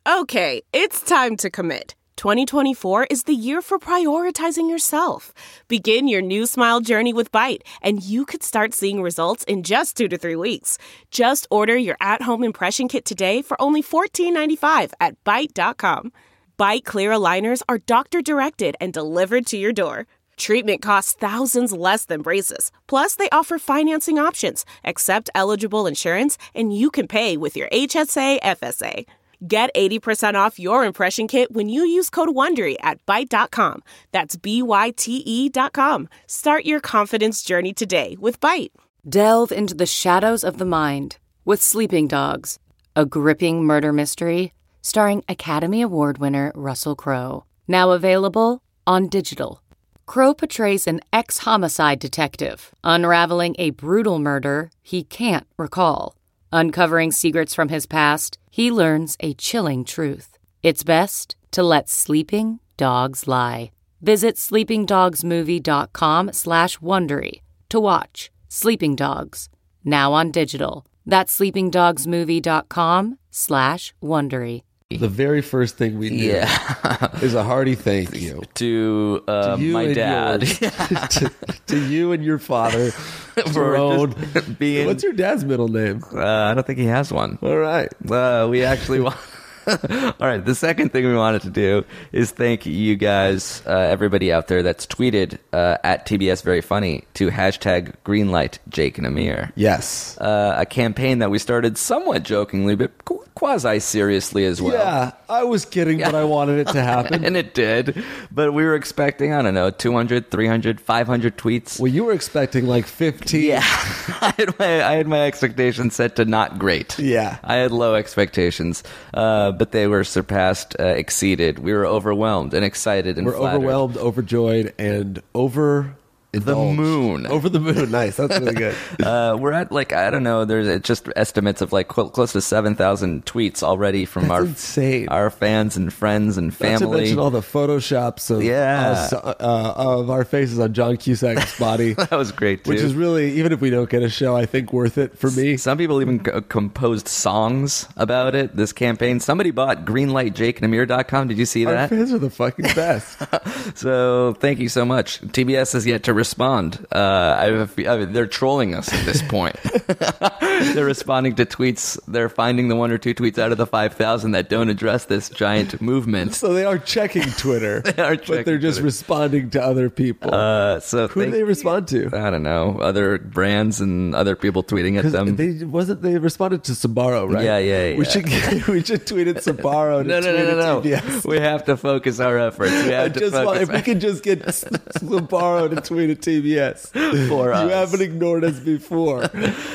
Okay, it's time to commit. 2024 is the year for prioritizing yourself. Begin your new smile journey with Byte, and you could start seeing results in just 2 to 3 weeks. Just order your at-home impression kit today for only $14.95 at Byte.com. Byte Clear aligners are doctor-directed and delivered to your door. Treatment costs thousands less than braces. Plus, they offer financing options, accept eligible insurance, and you can pay with your HSA FSA. Get 80% off your impression kit when you use code WONDERY at Byte.com. That's BYTE.com. Start your confidence journey today with Byte. Delve into the shadows of the mind with Sleeping Dogs, a gripping murder mystery starring Academy Award winner Russell Crowe. Now available on digital. Crowe portrays an ex-homicide detective unraveling a brutal murder he can't recall. Uncovering secrets from his past, he learns a chilling truth. It's best to let sleeping dogs lie. Visit sleepingdogsmovie.com/Wondery to watch Sleeping Dogs, now on digital. That's sleepingdogsmovie.com/Wondery. The very first thing we do is a hearty thank you to my dad. To you and your father. For being... What's your dad's middle name? I don't think he has one. All right. We actually want... All right, the second thing we wanted to do is thank you guys, everybody out there that's tweeted at TBS Very Funny to hashtag Greenlight Jake and Amir. Yes. A campaign that we started somewhat jokingly, but quasi-seriously as well. Yeah, I was kidding, but I wanted it to happen. And it did. But we were expecting, I don't know, 200, 300, 500 tweets. Well, you were expecting like 15. Yeah. I had my expectations set to not great. Yeah. I had low expectations. But they were surpassed, exceeded. We were overwhelmed and excited and flattered. Overwhelmed, overjoyed, and over the moon. Over the moon. Nice. That's really good. We're at I don't know. There's just estimates of close to 7,000 tweets already from our fans and friends and family. Not to mention all the photoshops of our faces on John Cusack's body. That was great too. Which is really, even if we don't get a show, I think worth it for me. Some people even composed songs about it. This campaign. Somebody bought greenlightjakeandamir.com. Did you see that? Our fans are the fucking best. So thank you so much. TBS has yet to respond. They're trolling us at this point. They're responding to tweets. They're finding the 1 or 2 tweets out of the 5,000 that don't address this giant movement. So they are checking Twitter. But they're just responding to other people. So who do they respond to? I don't know. Other brands and other people tweeting at them. They responded to Sbarro, right? Yeah. We should tweet at Sbarro. No. TBS. We have to focus our efforts. If we can just get Sbarro to tweet at TBS for us. You haven't ignored us before.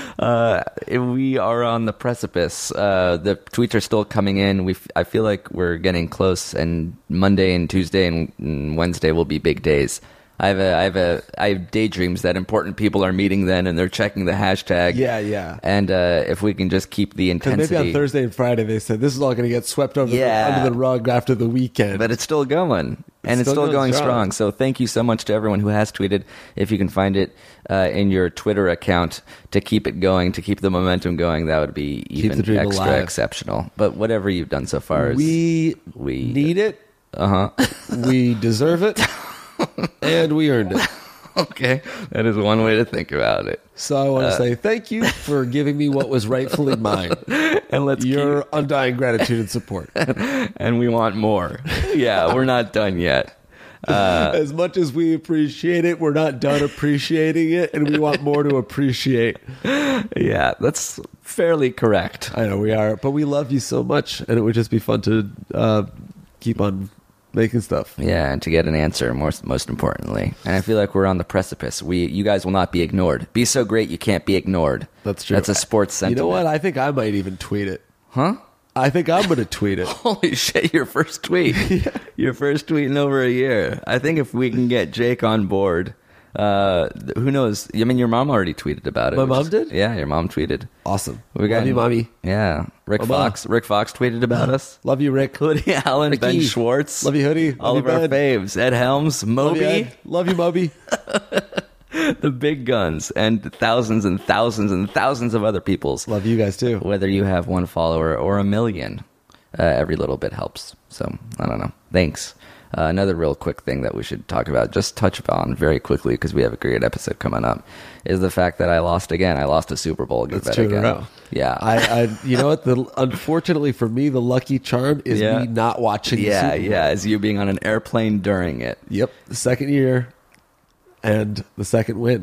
We are on the precipice. The tweets are still coming in. I feel like we're getting close, and Monday and Tuesday and Wednesday will be big days. I have daydreams that important people are meeting then, and they're checking the hashtag. Yeah. And if we can just keep the intensity. Maybe on Thursday and Friday they said this is all going to get swept under the rug after the weekend. But it's still going. And it's still going strong. So thank you so much to everyone who has tweeted. If you can find it in your Twitter account to keep it going, to keep the momentum going, that would be even extra alive. Exceptional. But whatever you've done so far, we need it. We deserve it. And we earned it. Okay. That is one way to think about it. So I want to say thank you for giving me what was rightfully mine. And let's your undying gratitude and support. And we want more. Yeah, we're not done yet. As much as we appreciate it, we're not done appreciating it, and we want more to appreciate. Yeah, that's fairly correct. I know we are, but we love you so much, and it would just be fun to keep on making stuff. Yeah, and to get an answer, most importantly. And I feel like we're on the precipice. You guys will not be ignored. Be so great you can't be ignored. That's true. That's a sports sentiment. You know what? I think I might even tweet it. Huh? I think I'm going to tweet it. Holy shit, your first tweet. Yeah. Your first tweet in over a year. I think if we can get Jake on board, who knows? I mean, your mom already tweeted about it. My mom did? Yeah, your mom tweeted. Awesome. Love you, Mommy. Yeah. Rick Fox tweeted about us. Love you, Rick. Hoodie Allen, Ricky. Ben Schwartz. Love you, Hoodie. All Love of you, our Ben. faves. Ed Helms, Moby. Love you, Moby. The big guns, and thousands and thousands and thousands of other people's. Love you guys, too. Whether you have one follower or a million. every little bit helps. So, I don't know. Thanks. Another real quick thing that we should talk about, just touch on very quickly because we have a great episode coming up, is the fact that I lost again. I lost a Super Bowl. That's 2 in a row. Yeah. I you know what? Unfortunately for me, the lucky charm is me not watching the Super Bowl. Yeah, as you being on an airplane during it. Yep. The second year and the second win.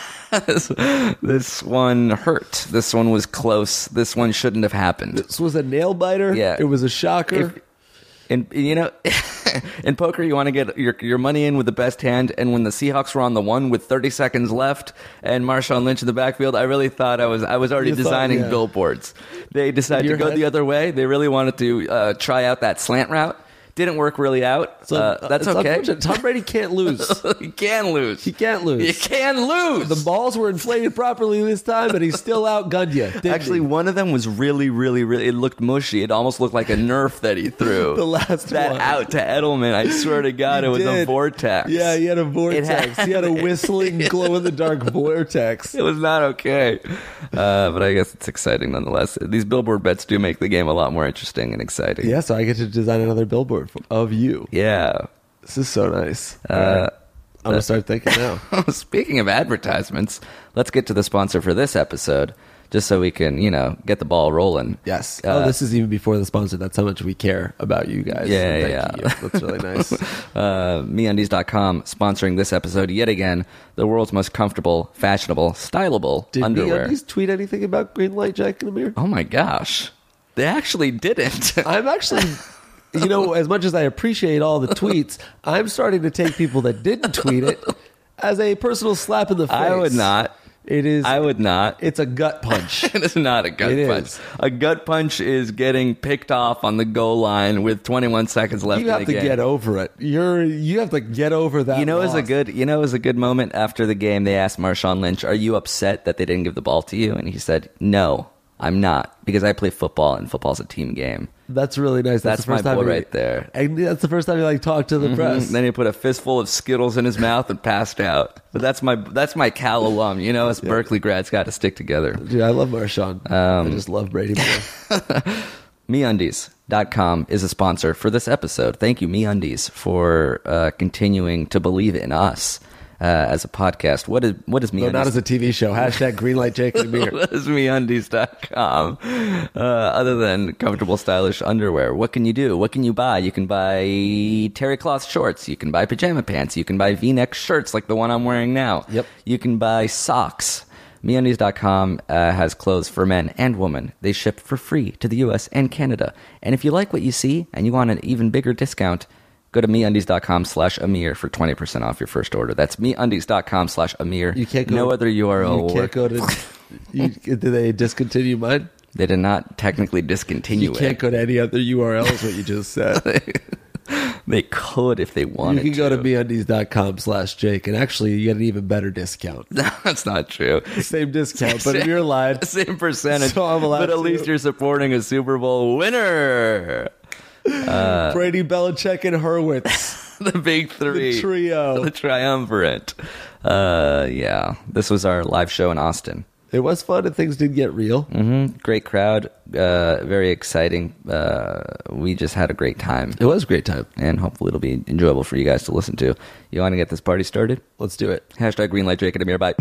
This one hurt. This one was close. This one shouldn't have happened. This was a nail biter. Yeah. It was a shocker. And you know, in poker, you want to get your money in with the best hand. And when the Seahawks were on the one with 30 seconds left, and Marshawn Lynch in the backfield, I really thought I was already designing billboards. They decided to go the other way. They really wanted to try out that slant route. Didn't work really out. That's okay. Tom Brady can't lose. He can lose. He can't lose. You can lose. The balls were inflated properly this time, but he still outgunned you. Actually, one of them was really, really, really. It looked mushy. It almost looked like a Nerf that he threw. The last that one. Out to Edelman. I swear to God, it was a vortex. Yeah, he had a vortex. He had a whistling, glow-in-the-dark vortex. It was not okay. But I guess it's exciting nonetheless. These billboard bets do make the game a lot more interesting and exciting. Yeah, so I get to design another billboard of you. Yeah. This is so nice. I'm going to start thinking now. Speaking of advertisements, let's get to the sponsor for this episode, just so we can, get the ball rolling. Yes. This is even before the sponsor. That's how much we care about you guys. Yeah. Thank you. That's really nice. MeUndies.com sponsoring this episode yet again. The world's most comfortable, fashionable, styleable underwear. Did MeUndies tweet anything about Greenlight Jack and Amir? Oh my gosh. They actually didn't. I'm actually... as much as I appreciate all the tweets, I'm starting to take people that didn't tweet it as a personal slap in the face. I would not. It is. I would not. It's a gut punch. It is not a gut punch. Is. A gut punch is getting picked off on the goal line with 21 seconds left in the game. You have to get over it. You have to get over that. It was a good moment after the game. They asked Marshawn Lynch, "Are you upset that they didn't give the ball to you?" And he said, "No, I'm not, because I play football and football's a team game." That's really nice. That's the first my time boy right there. And that's the first time he talked to the press. Then he put a fistful of Skittles in his mouth and passed out. But that's my Cal alum. Us Berkeley grads got to stick together. Dude, I love Marshawn. I just love Brady more. MeUndies.com is a sponsor for this episode. Thank you, MeUndies, for continuing to believe in us. As a podcast. What is MeUndies? No, not as a TV show. Hashtag Greenlight Jake and Amir. What is MeUndies.com? Other than comfortable, stylish underwear, what can you do? What can you buy? You can buy terry cloth shorts. You can buy pajama pants. You can buy V-neck shirts like the one I'm wearing now. Yep. You can buy socks. MeUndies.com has clothes for men and women. They ship for free to the U.S. and Canada. And if you like what you see and you want an even bigger discount, go to MeUndies.com/Amir for 20% off your first order. That's MeUndies.com/Amir. You can't go. No other URL. You can't go to. Did they discontinue mine? They did not technically discontinue it. You can't go to any other URL is what you just said. They could if they wanted to. You can go to MeUndies.com/Jake, and actually you get an even better discount. That's not true. Same discount, but if you're live. Same percentage. So I'm allowed but at least you're supporting a Super Bowl winner. Brady, Belichick, and Hurwitz. The big three. The trio. The triumvirate. Yeah. This was our live show in Austin. It was fun and things did get real. Mm-hmm. Great crowd. Very exciting. We just had a great time. It was a great time. And hopefully it'll be enjoyable for you guys to listen to. You want to get this party started? Let's do it. Hashtag Greenlight Jake and Amir. Bye.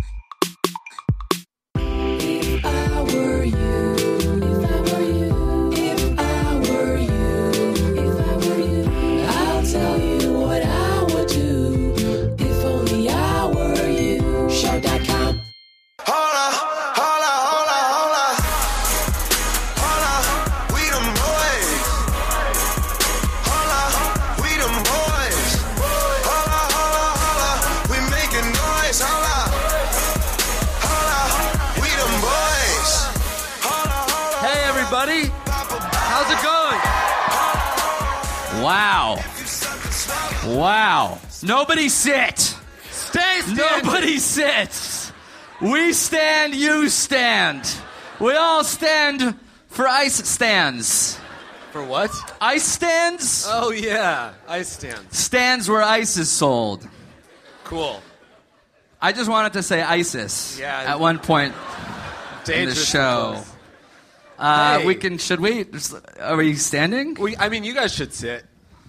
Wow. Nobody sit. Stay standing. Nobody sits. We stand, you stand. We all stand for ice stands. For what? Ice stands? Oh, yeah. Ice stands. Stands where ice is sold. Cool. I just wanted to say ISIS Yeah. at one point in the Dangerous. show. Hey. Should we? Are we standing? I mean, you guys should sit.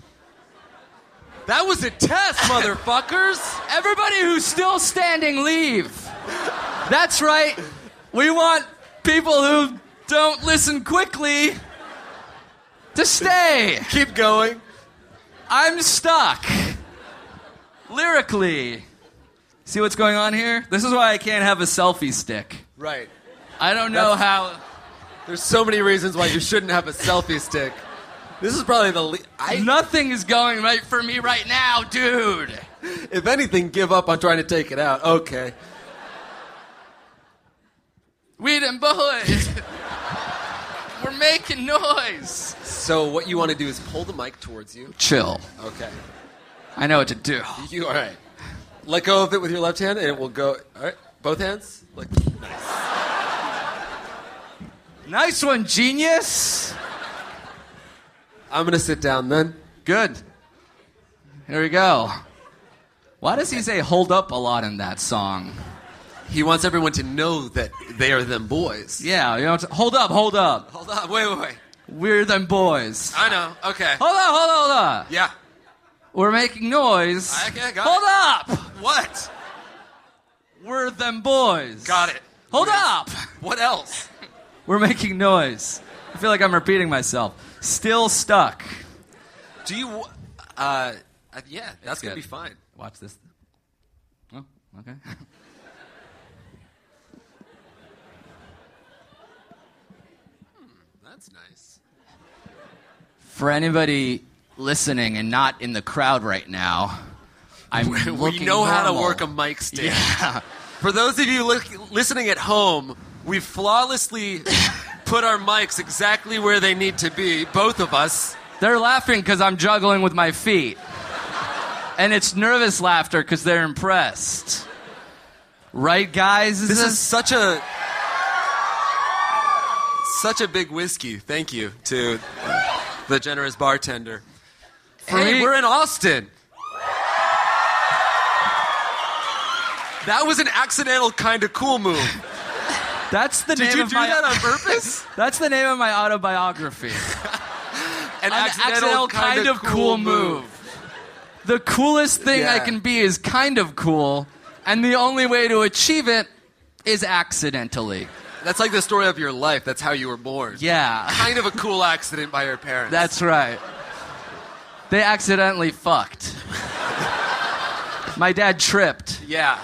That was a test, motherfuckers. Everybody who's still standing, leave. That's right. We want people who don't listen quickly to stay. Keep going. I'm stuck. Lyrically. See what's going on here? This is why I can't have a selfie stick. Right. I don't know how... There's so many reasons why you shouldn't have a selfie stick. This is probably Nothing is going right for me right now, dude. If anything, give up on trying to take it out. Okay. We them boys. We're making noise. So what you want to do is pull the mic towards you. Chill. Okay. I know what to do. All right. Let go of it with your left hand, and it will go. All right. Both hands. Nice. Nice one, genius. I'm gonna sit down then. Good. Here we go. Why does he say hold up a lot in that song? He wants everyone to know that they are them boys. Yeah, you know, hold up, hold up. Hold on. Wait. We're them boys. I know. Okay. Hold up. Yeah. We're making noise. Okay, got hold it. up. What? We're them boys. Got it. Hold up. What else? We're making noise. I feel like I'm repeating myself. Still stuck. Do you... yeah, that's going to be fine. Watch this. Oh, okay. That's nice. For anybody listening and not in the crowd right now, I'm We know how to normal. work a mic stand. Yeah. For those of you listening at home, we've flawlessly put our mics exactly where they need to be, both of us. They're laughing because I'm juggling with my feet. And it's nervous laughter because they're impressed. Right, guys? This is such a big whiskey. Thank you to the generous bartender. Hey, me- we're in Austin. That was an accidental kind of cool move. That's the Did name you of do my... that on purpose? That's the name of my autobiography. An An accidental kind of cool move. The coolest thing I can be is kind of cool, and the only way to achieve it is accidentally. That's like the story of your life. That's how you were born. Yeah. Kind of a cool accident by your parents. That's right. They accidentally fucked. My dad tripped Yeah.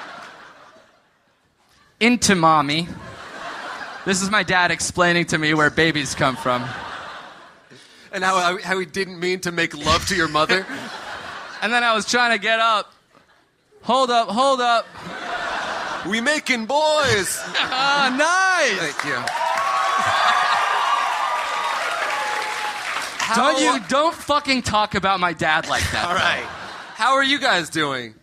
into mommy. This is my dad explaining to me where babies come from. And how he didn't mean to make love to your mother. And then I was trying to get up. Hold up. We making boys. Ah, nice. Thank you. Don't fucking talk about my dad like that. All right. How are you guys doing?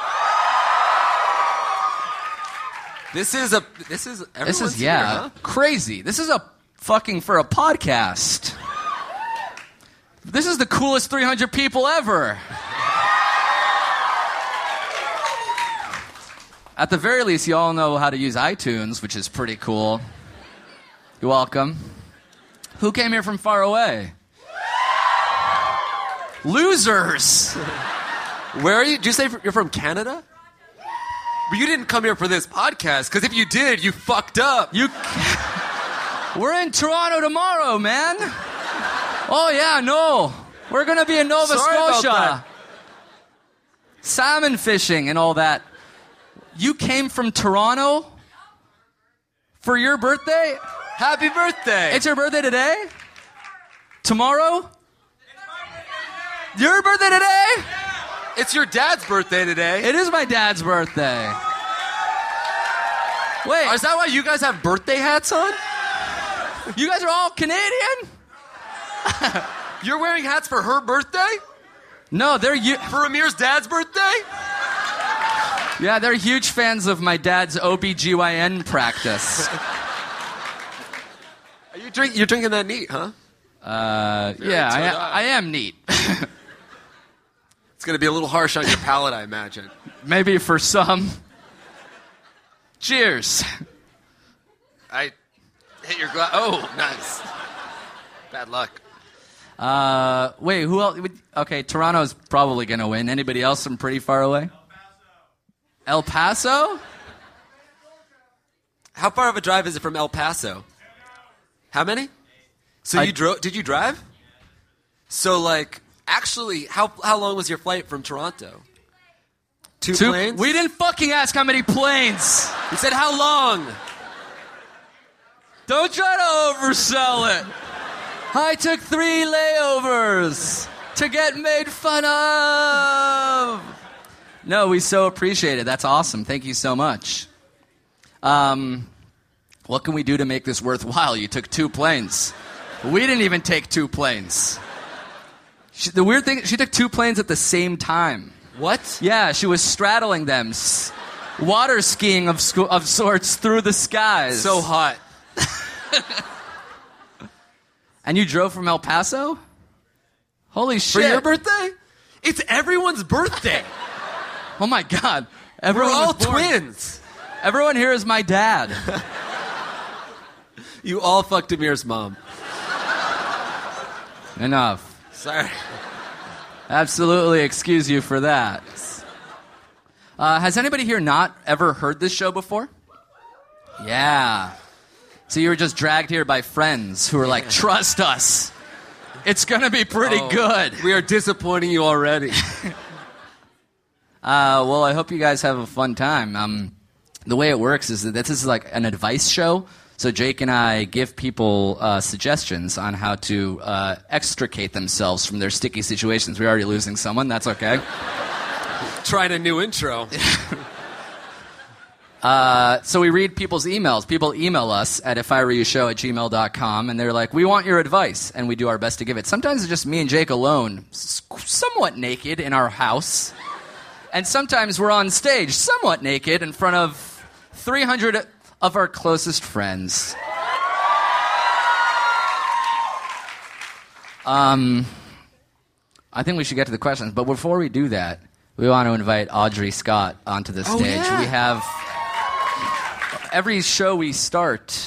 This is everyone's here, huh? Crazy. This is a fucking for a podcast. This is the coolest 300 people ever. At the very least, you all know how to use iTunes, which is pretty cool. You're welcome. Who came here from far away? Losers. Where are you? Did you say you're from Canada? But you didn't come here for this podcast, because if you did, you fucked up. We're in Toronto tomorrow, man. Oh, yeah, no. We're going to be in Nova Sorry about Scotia. that. Salmon fishing and all that. You came from Toronto for your birthday? Happy birthday. It's your birthday today? Tomorrow? Your birthday today? It's your dad's birthday today. It is my dad's birthday. Wait, Is that why you guys have birthday hats on? you guys are all Canadian? You're wearing hats for her birthday? No, For Amir's dad's birthday? yeah, they're huge fans of my dad's OBGYN practice. You're drinking that neat, huh? Yeah, I am neat. It's going to be a little harsh on your palate, I imagine. Maybe for some. Cheers. Hit your glass. Oh, nice. Bad luck. Wait, who else? Okay, Toronto's probably going to win. Anybody else from pretty far away? El Paso? How far of a drive is it from El Paso? How many? So you drove? Did you drive? So, like, actually, how long was your flight from Toronto? Two planes? We didn't fucking ask how many planes. You said how long? Don't try to oversell it. I took 3 layovers to get made fun of. No, we so appreciate it. That's awesome. Thank you so much. What can we do to make this worthwhile? You took 2 planes. We didn't even take 2 planes. The weird thing, she took 2 planes at the same time. What? Yeah, she was straddling them. Water skiing of sorts through the skies. So hot. And you drove from El Paso? Holy shit. For your birthday? It's everyone's birthday. Oh my God. We're Everyone all was born. twins. Everyone here is my dad. You all fucked Amir's mom. Enough. Sorry. Absolutely excuse you for that. Has anybody here not ever heard this show before? Yeah. So you were just dragged here by friends who were like, trust us. It's going to be pretty good. We are disappointing you already. Well, I hope you guys have a fun time. The way it works is that this is like an advice show. So Jake and I give people suggestions on how to extricate themselves from their sticky situations. We're already losing someone. That's okay. Trying a new intro. So we read people's emails. People email us at ifiwereyoushow@gmail.com, and they're like, we want your advice, and we do our best to give it. Sometimes it's just me and Jake alone, somewhat naked in our house. And sometimes we're on stage, somewhat naked, in front of 300 of our closest friends. I think we should get to the questions, but before we do that, we want to invite Audrey Scott onto the stage. Yeah. We have every show we start,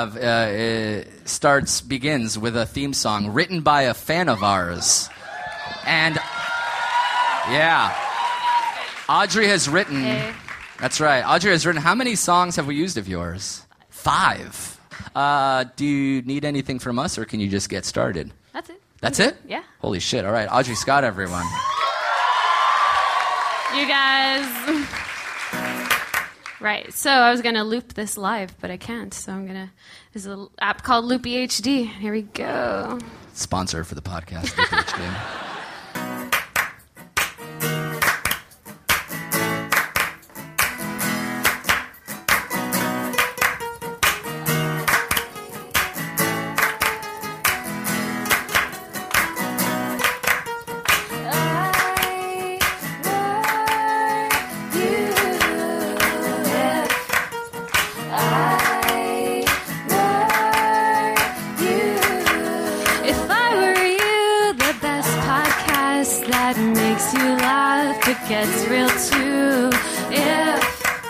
begins with a theme song written by a fan of ours. And yeah, Audrey has written. Hey. That's right. Audrey has written. How many songs have we used of yours? 5. Do you need anything from us, or can you just get started? That's it. That's it? Yeah. Holy shit. All right. Audrey Scott, everyone. You guys. Right. So I was going to loop this live, but I can't. So I'm going to. There's an app called Loopy HD. Here we go. Sponsor for the podcast. PhD. If I were you, the best podcast that makes you laugh, but gets real too. If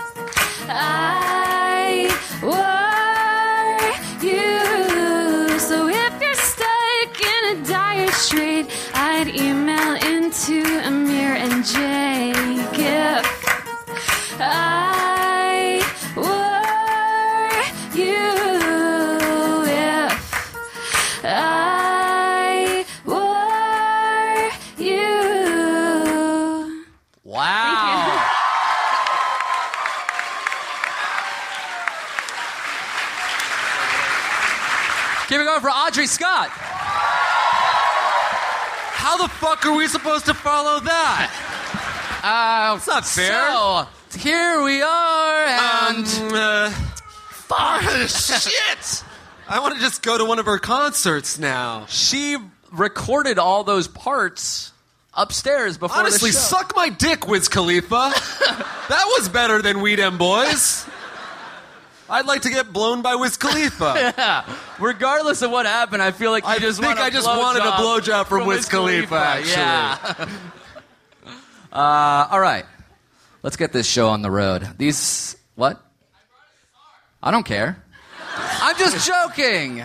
I were you, so if you're stuck in a dire strait, I'd email into Amir and Jake. If I were you, if I were you. Wow. Keep it going for Audrey Scott. How the fuck are we supposed to follow that? It's not fair. So, here we are, and Fuck. Shit! I want to just go to one of her concerts now. she recorded all those parts upstairs before Honestly, the show. suck my dick, Wiz Khalifa. That was better than We Dem Boys. I'd like to get blown by Wiz Khalifa. Yeah. Regardless of what happened, I feel like you I just think want I just wanted a blowjob from Wiz Khalifa, actually. Yeah. All right. Let's get this show on the road. What? I don't care. I'm just joking.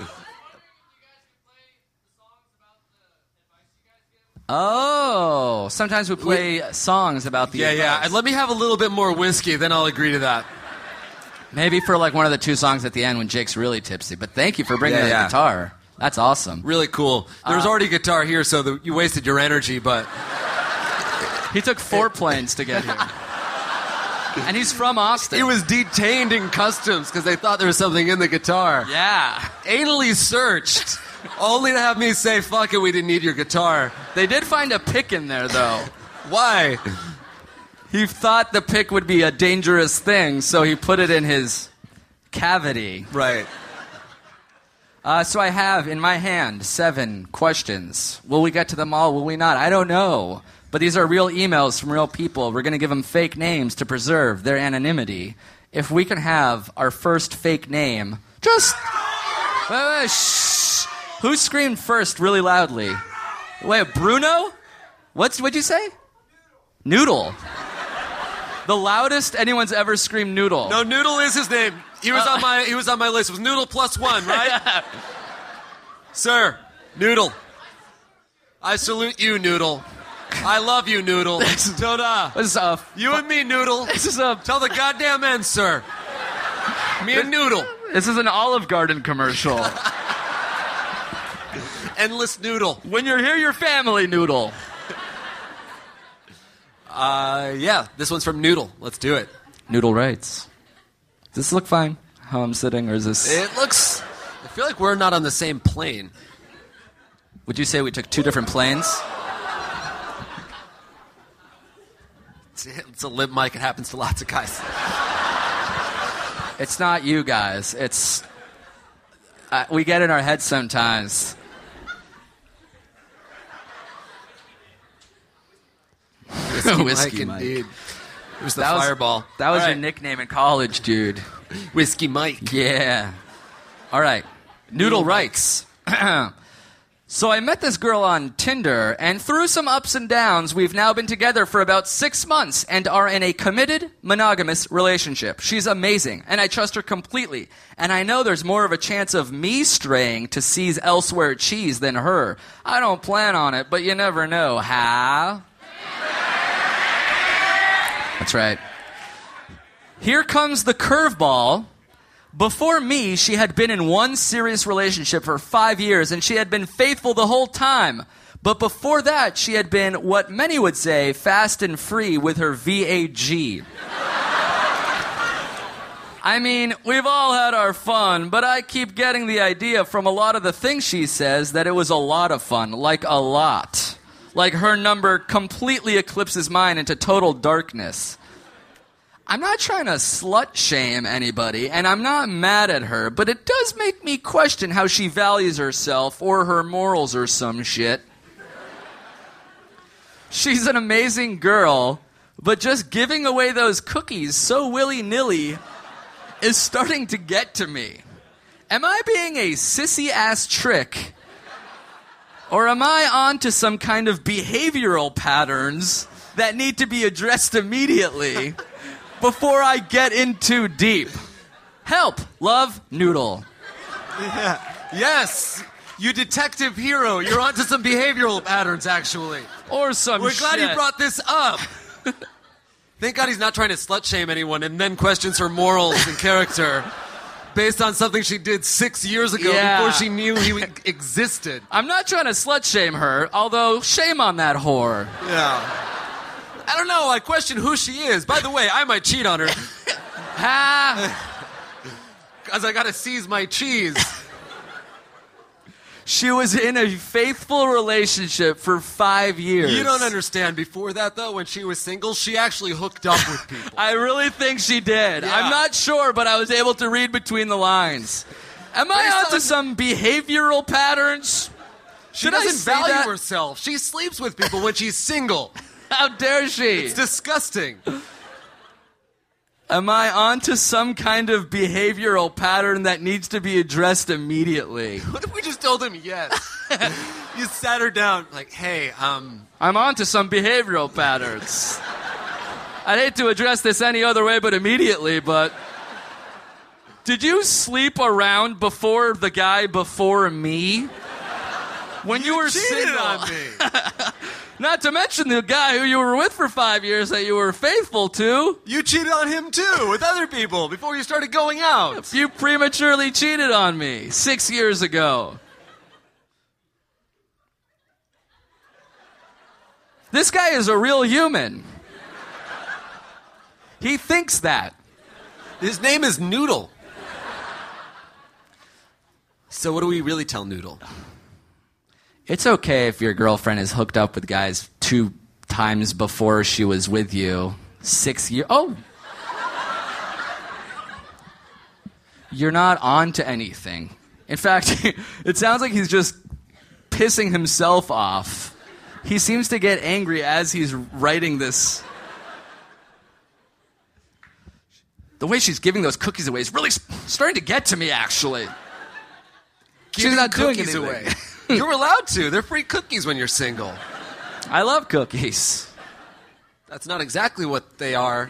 Oh, sometimes we play songs about the advice. Yeah. Let me have a little bit more whiskey, then I'll agree to that. Maybe for like one of the 2 songs at the end when Jake's really tipsy. But thank you for bringing the guitar. That's awesome. Really cool. There was already a guitar here, so you wasted your energy, but... He took 4 planes to get here. And he's from Austin. He was detained in customs because they thought there was something in the guitar. Yeah. Anally searched, only to have me say, fuck it, we didn't need your guitar. They did find a pick in there, though. Why? He thought the pick would be a dangerous thing, so he put it in his cavity. Right. So I have in my hand 7 questions. Will we get to them all? Will we not? I don't know. But these are real emails from real people. We're going to give them fake names to preserve their anonymity. If we can have our first fake name, just... Wait, shh. Who screamed first really loudly? Wait, Bruno? What'd you say? Noodle. The loudest anyone's ever screamed Noodle. No, Noodle is his name. He was on my list. It was Noodle +1, right? Sir, Noodle. I salute you, Noodle. I love you, Noodle. Toda. You and me, Noodle. Tell the goddamn end, sir. Me and Noodle. This is an Olive Garden commercial. Endless Noodle. When you're here, your family, Noodle. Yeah, this one's from Noodle. Let's do it. Noodle writes. Does this look fine, how I'm sitting, or is this... It looks... I feel like we're not on the same plane. Would you say we took 2 different planes? It's a lip mic. It happens to lots of guys. It's not you guys. It's... we get in our heads sometimes. Whiskey Mike, indeed. It was the fireball. That was your nickname in college, dude. Whiskey Mike. Yeah. All right. Noodle writes. So I met this girl on Tinder, and through some ups and downs, we've now been together for about 6 months and are in a committed, monogamous relationship. She's amazing, and I trust her completely. And I know there's more of a chance of me straying to C's Elsewhere cheese than her. I don't plan on it, but you never know, huh? That's right. Here comes the curveball. Before me, she had been in one serious relationship for 5 years, and she had been faithful the whole time. But before that, she had been, what many would say, fast and free with her VAG. I mean, we've all had our fun, but I keep getting the idea from a lot of the things she says that it was a lot of fun, like a lot. Like her number completely eclipses mine into total darkness. I'm not trying to slut-shame anybody, and I'm not mad at her, but it does make me question how she values herself or her morals or some shit. She's an amazing girl, but just giving away those cookies so willy-nilly is starting to get to me. Am I being a sissy-ass trick? Or am I on to some kind of behavioral patterns that need to be addressed immediately before I get in too deep? Help! Love, Noodle. Yeah. Yes! You detective hero. You're onto some behavioral patterns, actually. Or some We're shit. glad you brought this up. Thank God he's not trying to slut-shame anyone and then questions her morals and character based on something she did 6 years ago before she knew he existed. I'm not trying to slut-shame her, although shame on that whore. Yeah. I don't know. I question who she is. By the way, I might cheat on her. Because I got to seize my cheese. She was in a faithful relationship for 5 years. You don't understand. Before that, though, when she was single, she actually hooked up with people. I really think she did. Yeah. I'm not sure, but I was able to read between the lines. Am I onto some behavioral patterns? She doesn't value herself. She sleeps with people when she's single. How dare she? It's disgusting. Am I onto some kind of behavioral pattern that needs to be addressed immediately? What if we just told him yes? You sat her down, like, hey, I'm onto some behavioral patterns. I'd hate to address this any other way but immediately, but Did you sleep around before the guy before me? When you were cheated single. on me. Not to mention the guy who you were with for 5 years that you were faithful to. You cheated on him too with other people before you started going out. You prematurely cheated on me 6 years ago. This guy is a real human. He thinks that. His name is Noodle. So what do we really tell Noodle? It's okay if your girlfriend is hooked up with guys 2 times before she was with you. 6 years. Oh. You're not on to anything. In fact, it sounds like he's just pissing himself off. He seems to get angry as he's writing this. The way she's giving those cookies away is really starting to get to me, actually. She's not doing cookies anything. away. You're allowed to. They're free cookies when you're single. I love cookies. That's not exactly what they are.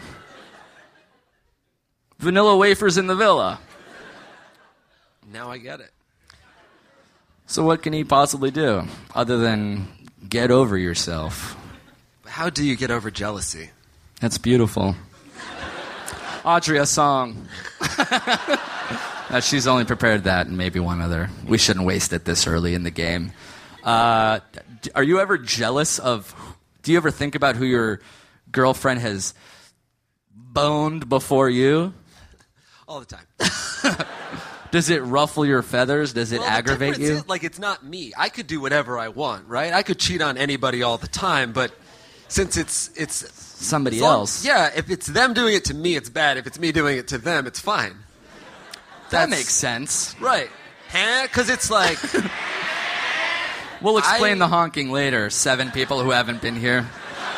Vanilla wafers in the villa. Now I get it. So what can he possibly do other than get over yourself? How do you get over jealousy? That's beautiful. Audrey, a song. She's only prepared that and maybe one other. We shouldn't waste it this early in the game. Are you ever jealous of... Do you ever think about who your girlfriend has boned before you? All the time. Does it ruffle your feathers? Does it aggravate the you? difference is, like, it's not me. I could do whatever I want, right? I could cheat on anybody all the time, but since it's somebody else. Yeah, if it's them doing it to me, it's bad. If it's me doing it to them, it's fine. That makes sense. Right. Because it's like... We'll explain the honking later, 7 people who haven't been here.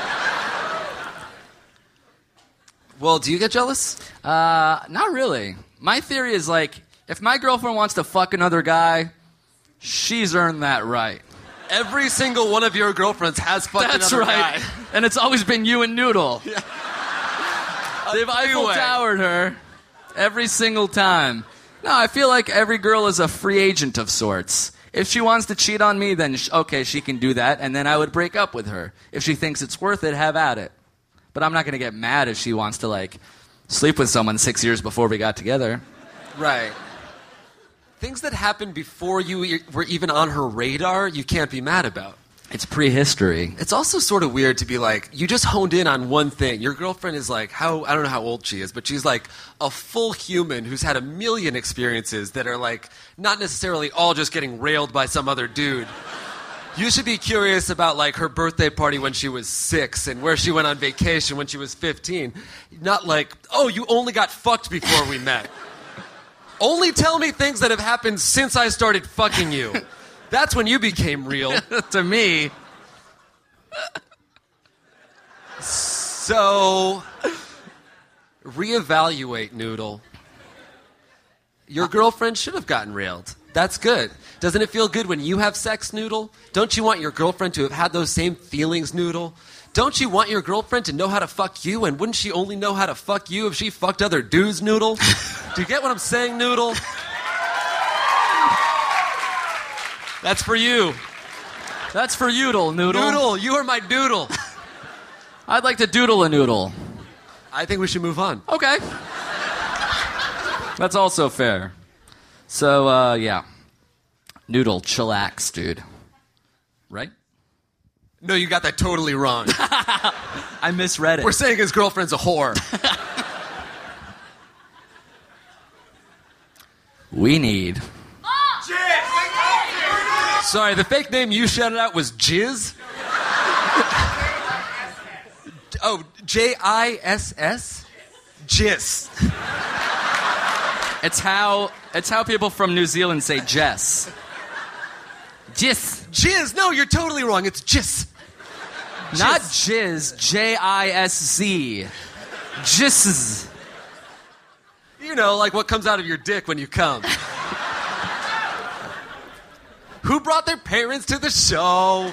Well, do you get jealous? Not really. My theory is, like, if my girlfriend wants to fuck another guy, she's earned that right. Every single one of your girlfriends has fucked That's another right. guy. And it's always been you and Noodle. Yeah. They've Eiffel Towered her every single time. No, I feel like every girl is a free agent of sorts. If she wants to cheat on me, then okay, she can do that, and then I would break up with her. If she thinks it's worth it, have at it. But I'm not going to get mad if she wants to, like, sleep with someone 6 years before we got together. Right. Things that happened before you were even on her radar, you can't be mad about. It's prehistory. It's also sort of weird to be like, you just honed in on one thing. Your girlfriend is like, I don't know how old she is, but she's like a full human who's had a million experiences that are like not necessarily all just getting railed by some other dude. You should be curious about like her birthday party when she was 6 and where she went on vacation when she was 15. Not like, oh, you only got fucked before we met. Only tell me things that have happened since I started fucking you. That's when you became real. To me. So, reevaluate, Noodle. Your girlfriend should have gotten railed. That's good. Doesn't it feel good when you have sex, Noodle? Don't you want your girlfriend to have had those same feelings, Noodle? Don't you want your girlfriend to know how to fuck you? And wouldn't she only know how to fuck you if she fucked other dudes, Noodle? Do you get what I'm saying, Noodle? That's for you. That's for Yoodle, Noodle. Noodle, you are my doodle. I'd like to doodle a noodle. I think we should move on. Okay. That's also fair. So, yeah. Noodle, chillax, dude. Right? No, you got that totally wrong. I misread it. We're saying his girlfriend's a whore. We need... Sorry, the fake name you shouted out was Jizz? Oh, Jiss? Jizz. It's how people from New Zealand say Jess. Jizz. Jizz? No, you're totally wrong. It's Jizz. Not jizz. Jizz. Jizz. You know, like what comes out of your dick when you come. Who brought their parents to the show? All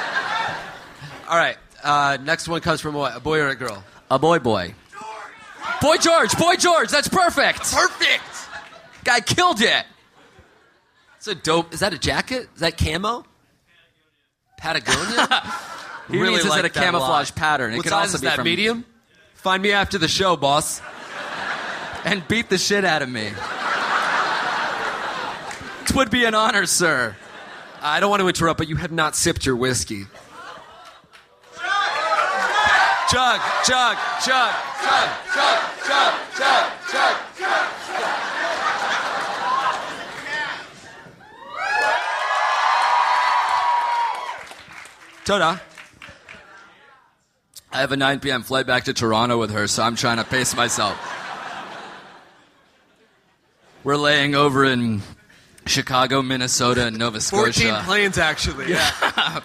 right, next one comes from what? A boy or a girl? A boy. Boy George, that's perfect. Perfect. Guy killed it. It's a dope. Is that a jacket? Is that camo? Patagonia? He means is it a camouflage pattern? It What could size also is be that, from medium? Find me after the show, boss. And beat the shit out of me. It would be an honor, sir. I don't want to interrupt, but you have not sipped your whiskey. Chug, chug, chug, chug, chug, chug, chug, chug, chug. Toda. I have a 9 p.m. flight back to Toronto with her, so I'm trying to pace myself. We're laying over in Chicago, Minnesota, and Nova Scotia. 14 planes, actually. Yeah.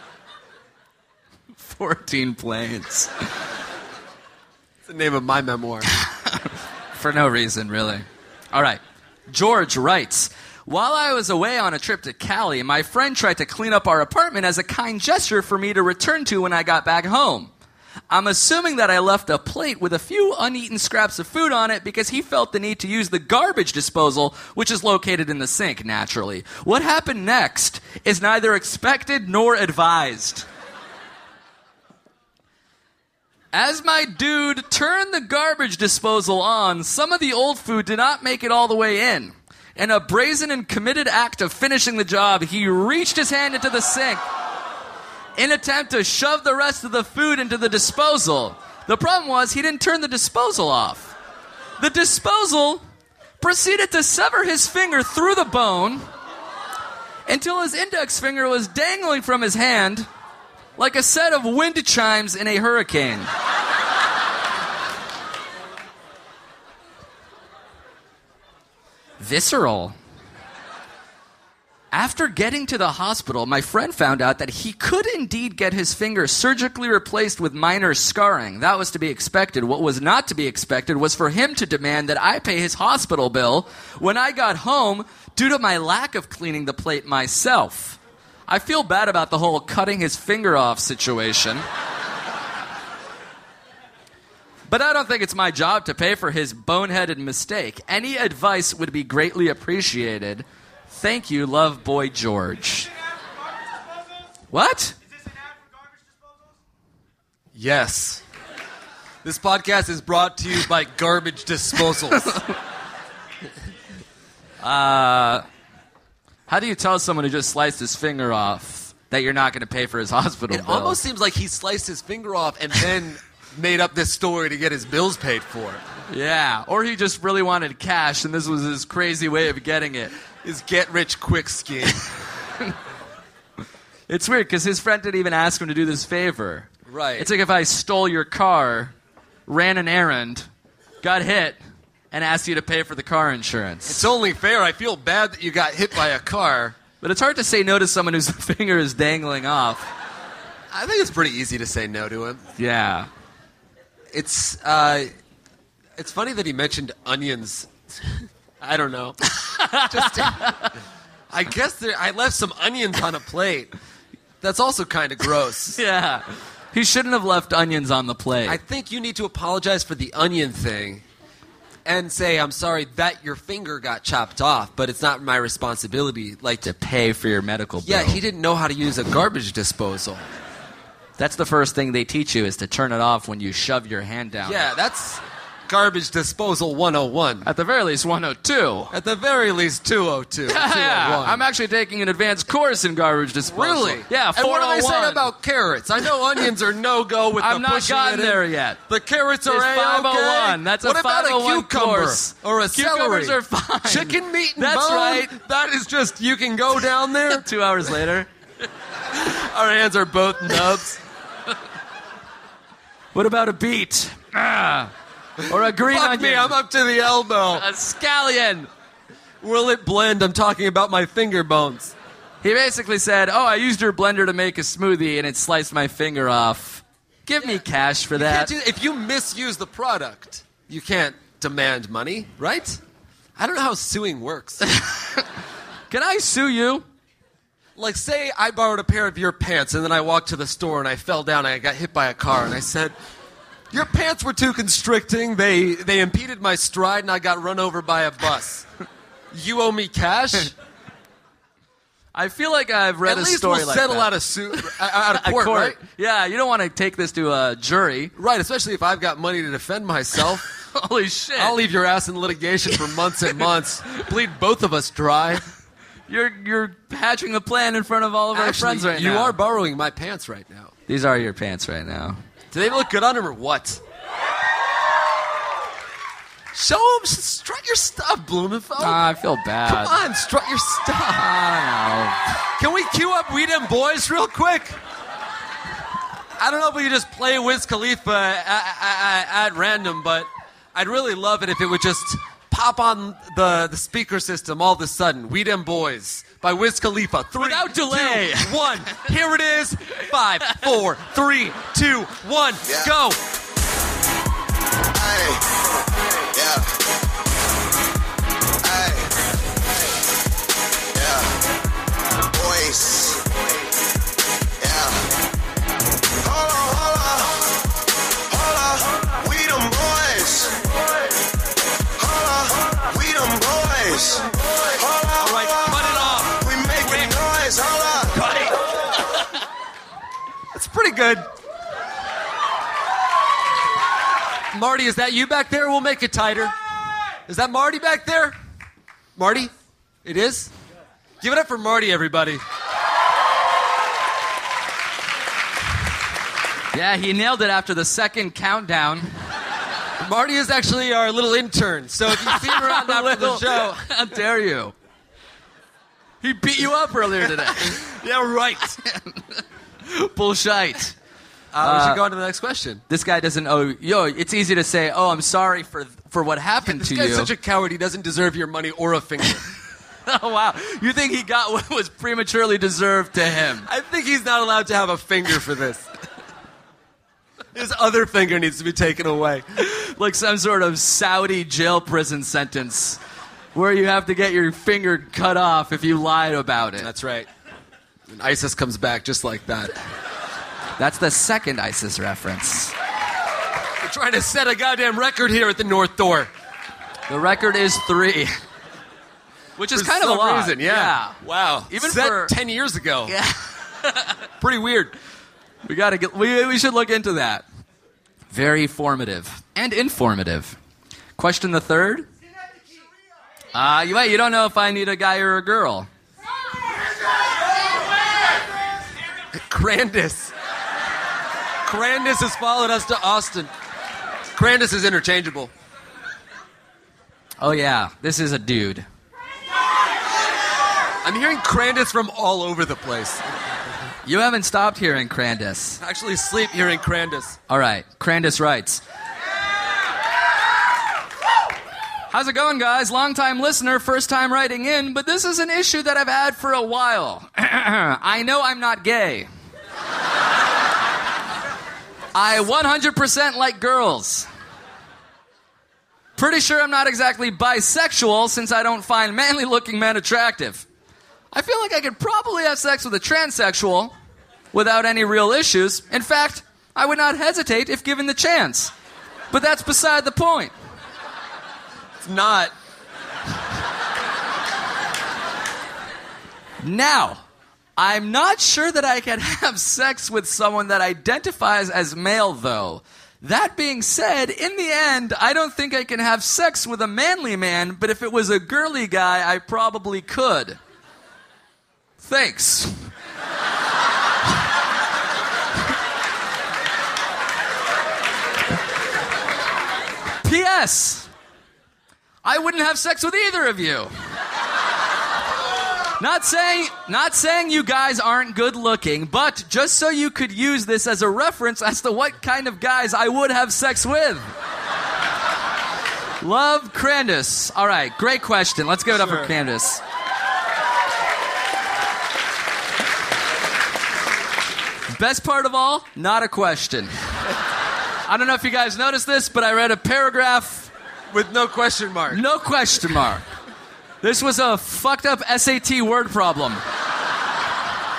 14 planes. It's the name of my memoir. For no reason, really. All right. George writes, while I was away on a trip to Cali, my friend tried to clean up our apartment as a kind gesture for me to return to when I got back home. I'm assuming that I left a plate with a few uneaten scraps of food on it because he felt the need to use the garbage disposal, which is located in the sink, naturally. What happened next is neither expected nor advised. As my dude turned the garbage disposal on, some of the old food did not make it all the way in. In a brazen and committed act of finishing the job, he reached his hand into the sink in an attempt to shove the rest of the food into the disposal. The problem was he didn't turn the disposal off. The disposal proceeded to sever his finger through the bone until his index finger was dangling from his hand like a set of wind chimes in a hurricane. Visceral. After getting to the hospital, my friend found out that he could indeed get his finger surgically replaced with minor scarring. That was to be expected. What was not to be expected was for him to demand that I pay his hospital bill when I got home due to my lack of cleaning the plate myself. I feel bad about the whole cutting his finger off situation. But I don't think it's my job to pay for his boneheaded mistake. Any advice would be greatly appreciated. Thank you, love, boy George. What? Yes. This podcast is brought to you by Garbage Disposals. How do you tell someone who just sliced his finger off that you're not going to pay for his hospital It bill? almost seems like he sliced his finger off and then made up this story to get his bills paid for. Yeah, or he just really wanted cash, and this was his crazy way of getting it. His get-rich-quick scheme. It's weird, because his friend didn't even ask him to do this favor. Right. It's like if I stole your car, ran an errand, got hit, and asked you to pay for the car insurance. It's only fair. I feel bad that you got hit by a car. But it's hard to say no to someone whose finger is dangling off. I think it's pretty easy to say no to him. Yeah. It's funny that he mentioned onions. I don't know. I guess I left some onions on a plate. That's also kind of gross. Yeah. He shouldn't have left onions on the plate. I think you need to apologize for the onion thing and say, I'm sorry that your finger got chopped off, but it's not my responsibility. Like to pay for your medical bill. Yeah, he didn't know how to use a garbage disposal. That's the first thing they teach you is to turn it off when you shove your hand down. Yeah, that's garbage disposal 101. At the very least, 102. At the very least, 202. Yeah, I'm actually taking an advanced course in garbage disposal. Really? Yeah, 401. And what do they say about carrots? I know onions are no-go with I'm the not pushing gotten it in. there yet. The carrots are It's A-okay. 501. That's a what about 501 a cucumber course. or a Cucumbers celery? are fine. Chicken meat and That's bone? right. That is just, you can go down there. 2 hours later. Our hands are both nubs. What about a beet? Or a green Fuck onion? me, I'm up to the elbow. A scallion. Will it blend? I'm talking about my finger bones. He basically said, I used your blender to make a smoothie and it sliced my finger off. Give me cash for that. If you misuse the product, you can't demand money, right? I don't know how suing works. Can I sue you? Like, say I borrowed a pair of your pants and then I walked to the store and I fell down and I got hit by a car and I said, Your pants were too constricting. They impeded my stride, and I got run over by a bus. You owe me cash? I feel like I've read a story we'll like settle that. out of court, right? Yeah, you don't want to take this to a jury. Right, especially if I've got money to defend myself. Holy shit. I'll leave your ass in litigation for months and months. Bleed both of us dry. You're hatching a plan in front of all of our friends right now. You are borrowing my pants right now. These are your pants right now. Do they look good on him or what? Show him, strut your stuff, Blumenfeld. I feel bad. Come on, strut your stuff. I Can we cue up We Dem Boys real quick? I don't know if we could just play Wiz Khalifa at random, but I'd really love it if it would just pop on the speaker system all of a sudden. We Dem Boys by Wiz Khalifa. 3, Without delay. 2, 1. Here it is. 5, 4, 3, 2, 1. Yeah. Go. Yeah. Hey. Yeah. Boys. Yeah. Hold on. We them boys. Hold on. We them boys. All right, cut it off. We making noise. Hold on. Cut it. That's pretty good. Marty, is that you back there? We'll make it tighter. Is that Marty back there? Marty? It is? Give it up for Marty, everybody. Yeah, he nailed it after the second countdown. Marty is actually our little intern, so if you see him around after the show... How dare you? He beat you up earlier today. Yeah, right. Bullshit. We should go on to the next question. This guy doesn't owe... it's easy to say, I'm sorry for what happened This to guy's you. such a coward, he doesn't deserve your money or a finger. Oh, wow. You think he got what was prematurely deserved to him? I think he's not allowed to have a finger for this. His other finger needs to be taken away. Like some sort of Saudi jail prison sentence where you have to get your finger cut off if you lied about it. That's right. And ISIS comes back just like that. That's the second ISIS reference. We're trying to set a goddamn record here at the North Door. The record is 3. Which is For kind of a some lot. reason, yeah. Wow. Even Set for 10 years ago. Yeah. Pretty weird. We should look into that. Very formative and informative. Question the third. You don't know if I need a guy or a girl. Crandis. Crandis has followed us to Austin. Crandis is interchangeable. Oh yeah, this is a dude. I'm hearing Crandis from all over the place. You haven't stopped hearing Crandis. I actually sleep hearing Crandis. All right, Crandis writes. How's it going, guys? Long-time listener, first time writing in, but this is an issue that I've had for a while. I know I'm not gay. I 100% like girls. Pretty sure I'm not exactly bisexual since I don't find manly-looking men attractive. I feel like I could probably have sex with a transsexual without any real issues. In fact, I would not hesitate if given the chance. But that's beside the point. It's not. Now, I'm not sure that I can have sex with someone that identifies as male, though. That being said, in the end, I don't think I can have sex with a manly man, but if it was a girly guy, I probably could. Thanks. P.S. I wouldn't have sex with either of you. Not saying you guys aren't good looking, but just so you could use this as a reference as to what kind of guys I would have sex with. Love, Crandis. All right, great question. Let's give it up for Crandis. Best part of all, not a question. I don't know if you guys noticed this, but I read a paragraph with no question mark. No question mark. This was a fucked up SAT word problem.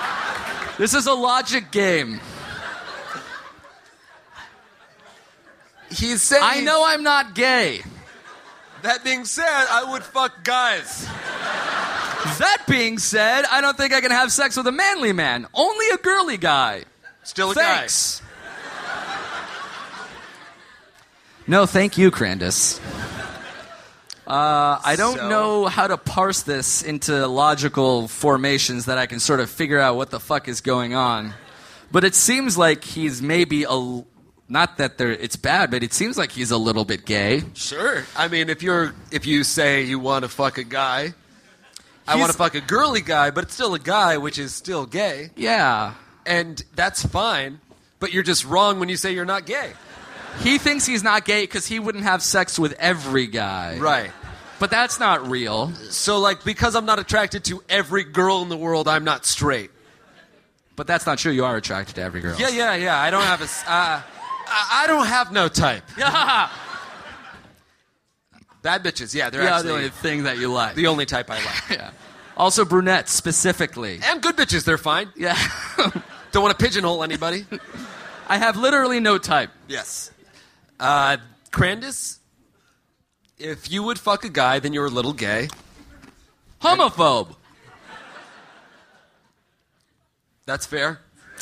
This is a logic game. He's saying... I know I'm not gay. That being said, I would fuck guys. That being said, I don't think I can have sex with a manly man. Only a girly guy. Still a Thanks. No, thank you, Crandus. I don't know how to parse this into logical formations that I can sort of figure out what the fuck is going on. But it seems like he's maybe not that it's bad, but it seems like he's a little bit gay. Sure. I mean, if you say you want to fuck a guy, I want to fuck a girly guy, but it's still a guy, which is still gay. Yeah. And that's fine, but you're just wrong when you say you're not gay. He thinks he's not gay because he wouldn't have sex with every guy. Right. But that's not real. So, like, because I'm not attracted to every girl in the world, I'm not straight. But that's not true. You are attracted to every girl. Yeah. I don't have I don't have no type. Yeah. Bad bitches, yeah, they're Yeah, actually the only thing that you like. the only type I like. Yeah. Also brunettes, specifically. And good bitches, they're fine. Yeah. Don't want to pigeonhole anybody. I have literally no type. Yes. Crandus, if you would fuck a guy, then you're a little gay. Homophobe. That's fair.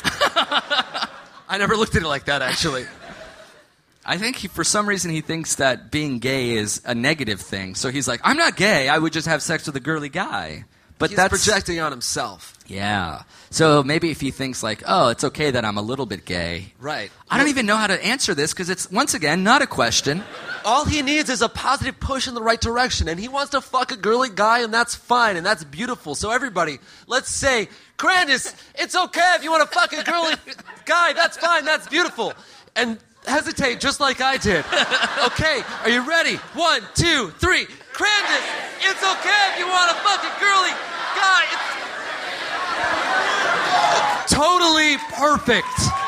I never looked at it like that, actually. I think for some reason he thinks that being gay is a negative thing. So he's like, I'm not gay. I would just have sex with a girly guy. But He's that's projecting on himself. Yeah. So maybe if he thinks like, oh, it's okay that I'm a little bit gay. Right. I don't even know how to answer this because it's, once again, not a question. All he needs is a positive push in the right direction, and he wants to fuck a girly guy, and that's fine, and that's beautiful. So everybody, let's say, Crandus, it's okay if you want to fuck a girly guy. That's fine. That's beautiful. And hesitate just like I did. Okay, are you ready? 1, 2, 3. Crandus, it's okay if you want to fuck a girly guy. It's totally perfect.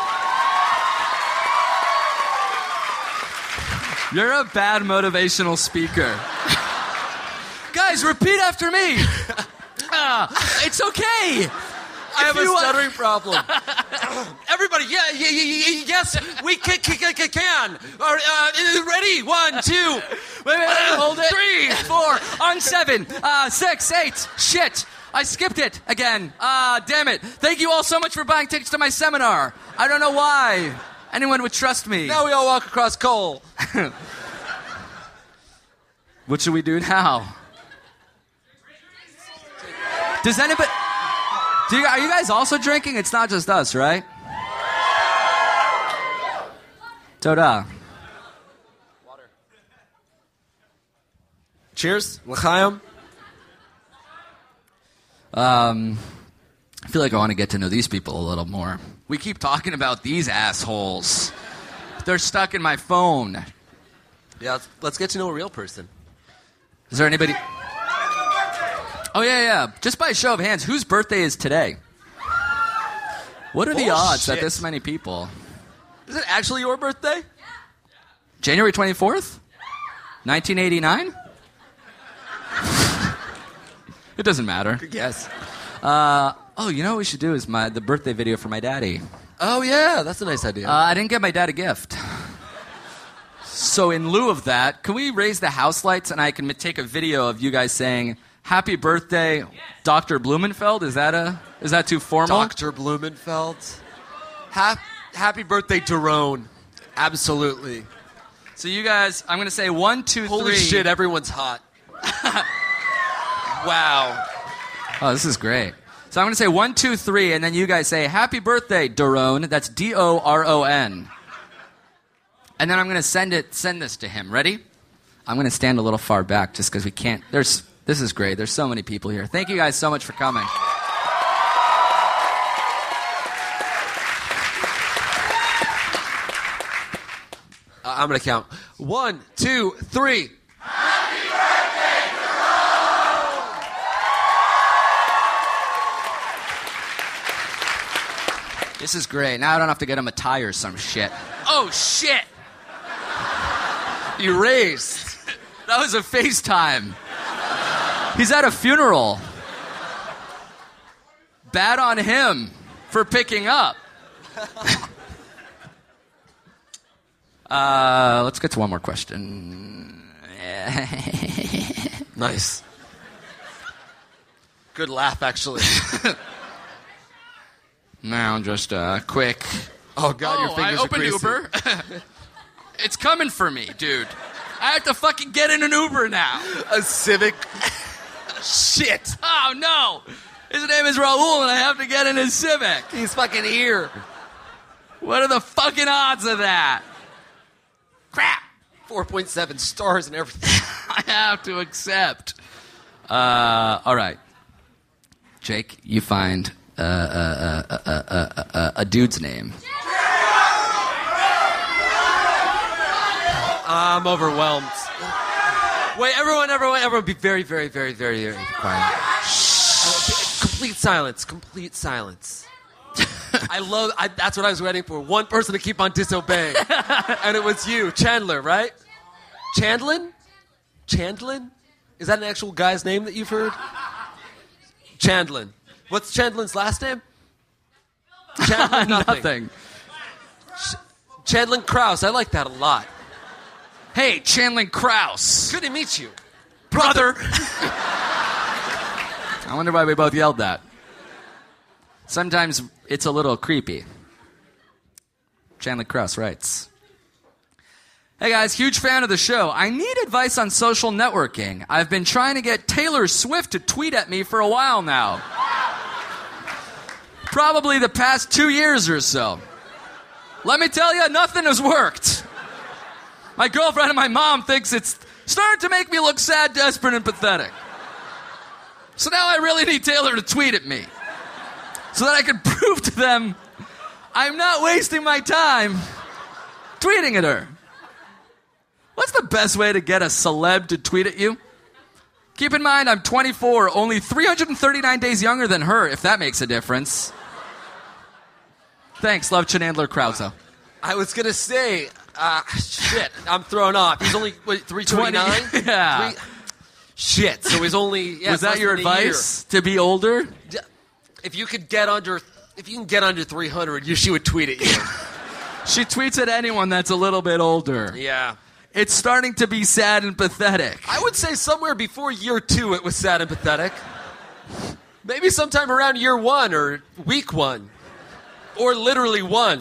You're a bad motivational speaker. Guys, repeat after me. It's okay. I have a stuttering problem. Everybody, yes, we can. Ready? 1, 2. Wait, hold it. 3, 4, on 7, 6, 8. Shit, I skipped it again. Damn it. Thank you all so much for buying tickets to my seminar. I don't know why anyone would trust me. Now we all walk across coal. What should we do now? Does anybody... are you guys also drinking? It's not just us, right? Toda. Water. Cheers. L'chaim. I feel like I want to get to know these people a little more. We keep talking about these assholes. They're stuck in my phone. Yeah, let's get to know a real person. Is there anybody... Oh, yeah. Just by a show of hands, whose birthday is today? What are the odds that this many people... Is it actually your birthday? January 24th? 1989? It doesn't matter. Good guess. You know what we should do is the birthday video for my daddy. Oh, yeah, that's a nice idea. I didn't get my dad a gift. So in lieu of that, can we raise the house lights and I can take a video of you guys saying... Happy birthday, Dr. Blumenfeld. Is that too formal? Dr. Blumenfeld. Happy birthday, Daron. Absolutely. So you guys, I'm going to say 1, 2, 3. Holy shit, everyone's hot. Wow. Oh, this is great. So I'm going to say 1, 2, 3, and then you guys say, happy birthday, Daron. That's Doron. And then I'm going to send this to him. Ready? I'm going to stand a little far back just because we can't. This is great. There's so many people here. Thank you guys so much for coming. I'm going to count. 1, 2, 3. Happy birthday, Jerome! This is great. Now I don't have to get him a tie or some shit. Oh, shit! Erased. That was a FaceTime. He's at a funeral. Bad on him for picking up. Let's get to one more question. Nice. Good laugh, actually. Now, just quick. Oh, God, your fingers I opened are greasy. Uber. It's coming for me, dude. I have to fucking get in an Uber now. A Civic. Shit. Oh, no. His name is Raul, and I have to get in his Civic. He's fucking here. What are the fucking odds of that? Crap. 4.7 stars and everything. I have to accept. All right. Jake, you find a dude's name. I'm overwhelmed. Wait, everyone, be very, very, very, very, very quiet. Complete silence. That's what I was waiting for. One person to keep on disobeying. And it was you, Chandler, right? Chandlin? Is that an actual guy's name that you've heard? Chandlin. What's Chandlin's last name? Chandlin nothing. Chandlin Krause. I like that a lot. Hey, Chandlin Krause. Good to meet you. Brother. I wonder why we both yelled that. Sometimes it's a little creepy. Chandler Krause writes, hey guys, huge fan of the show. I need advice on social networking. I've been trying to get Taylor Swift to tweet at me for a while now. Probably the past 2 years or so. Let me tell you, nothing has worked. My girlfriend and my mom thinks it's starting to make me look sad, desperate, and pathetic. So now I really need Taylor to tweet at me so that I can prove to them I'm not wasting my time tweeting at her. What's the best way to get a celeb to tweet at you? Keep in mind, I'm 24, only 339 days younger than her, if that makes a difference. Thanks, love, Chandler Krause. I was going to say, shit, I'm thrown off. He's only, 329? Yeah. Shit, so he's only, was that your advice, to be older? If you can get under 300, she would tweet at you. She tweets at anyone that's a little bit older. Yeah. It's starting to be sad and pathetic. I would say somewhere before year 2 it was sad and pathetic. Maybe sometime around year 1 or week 1. Or literally 1.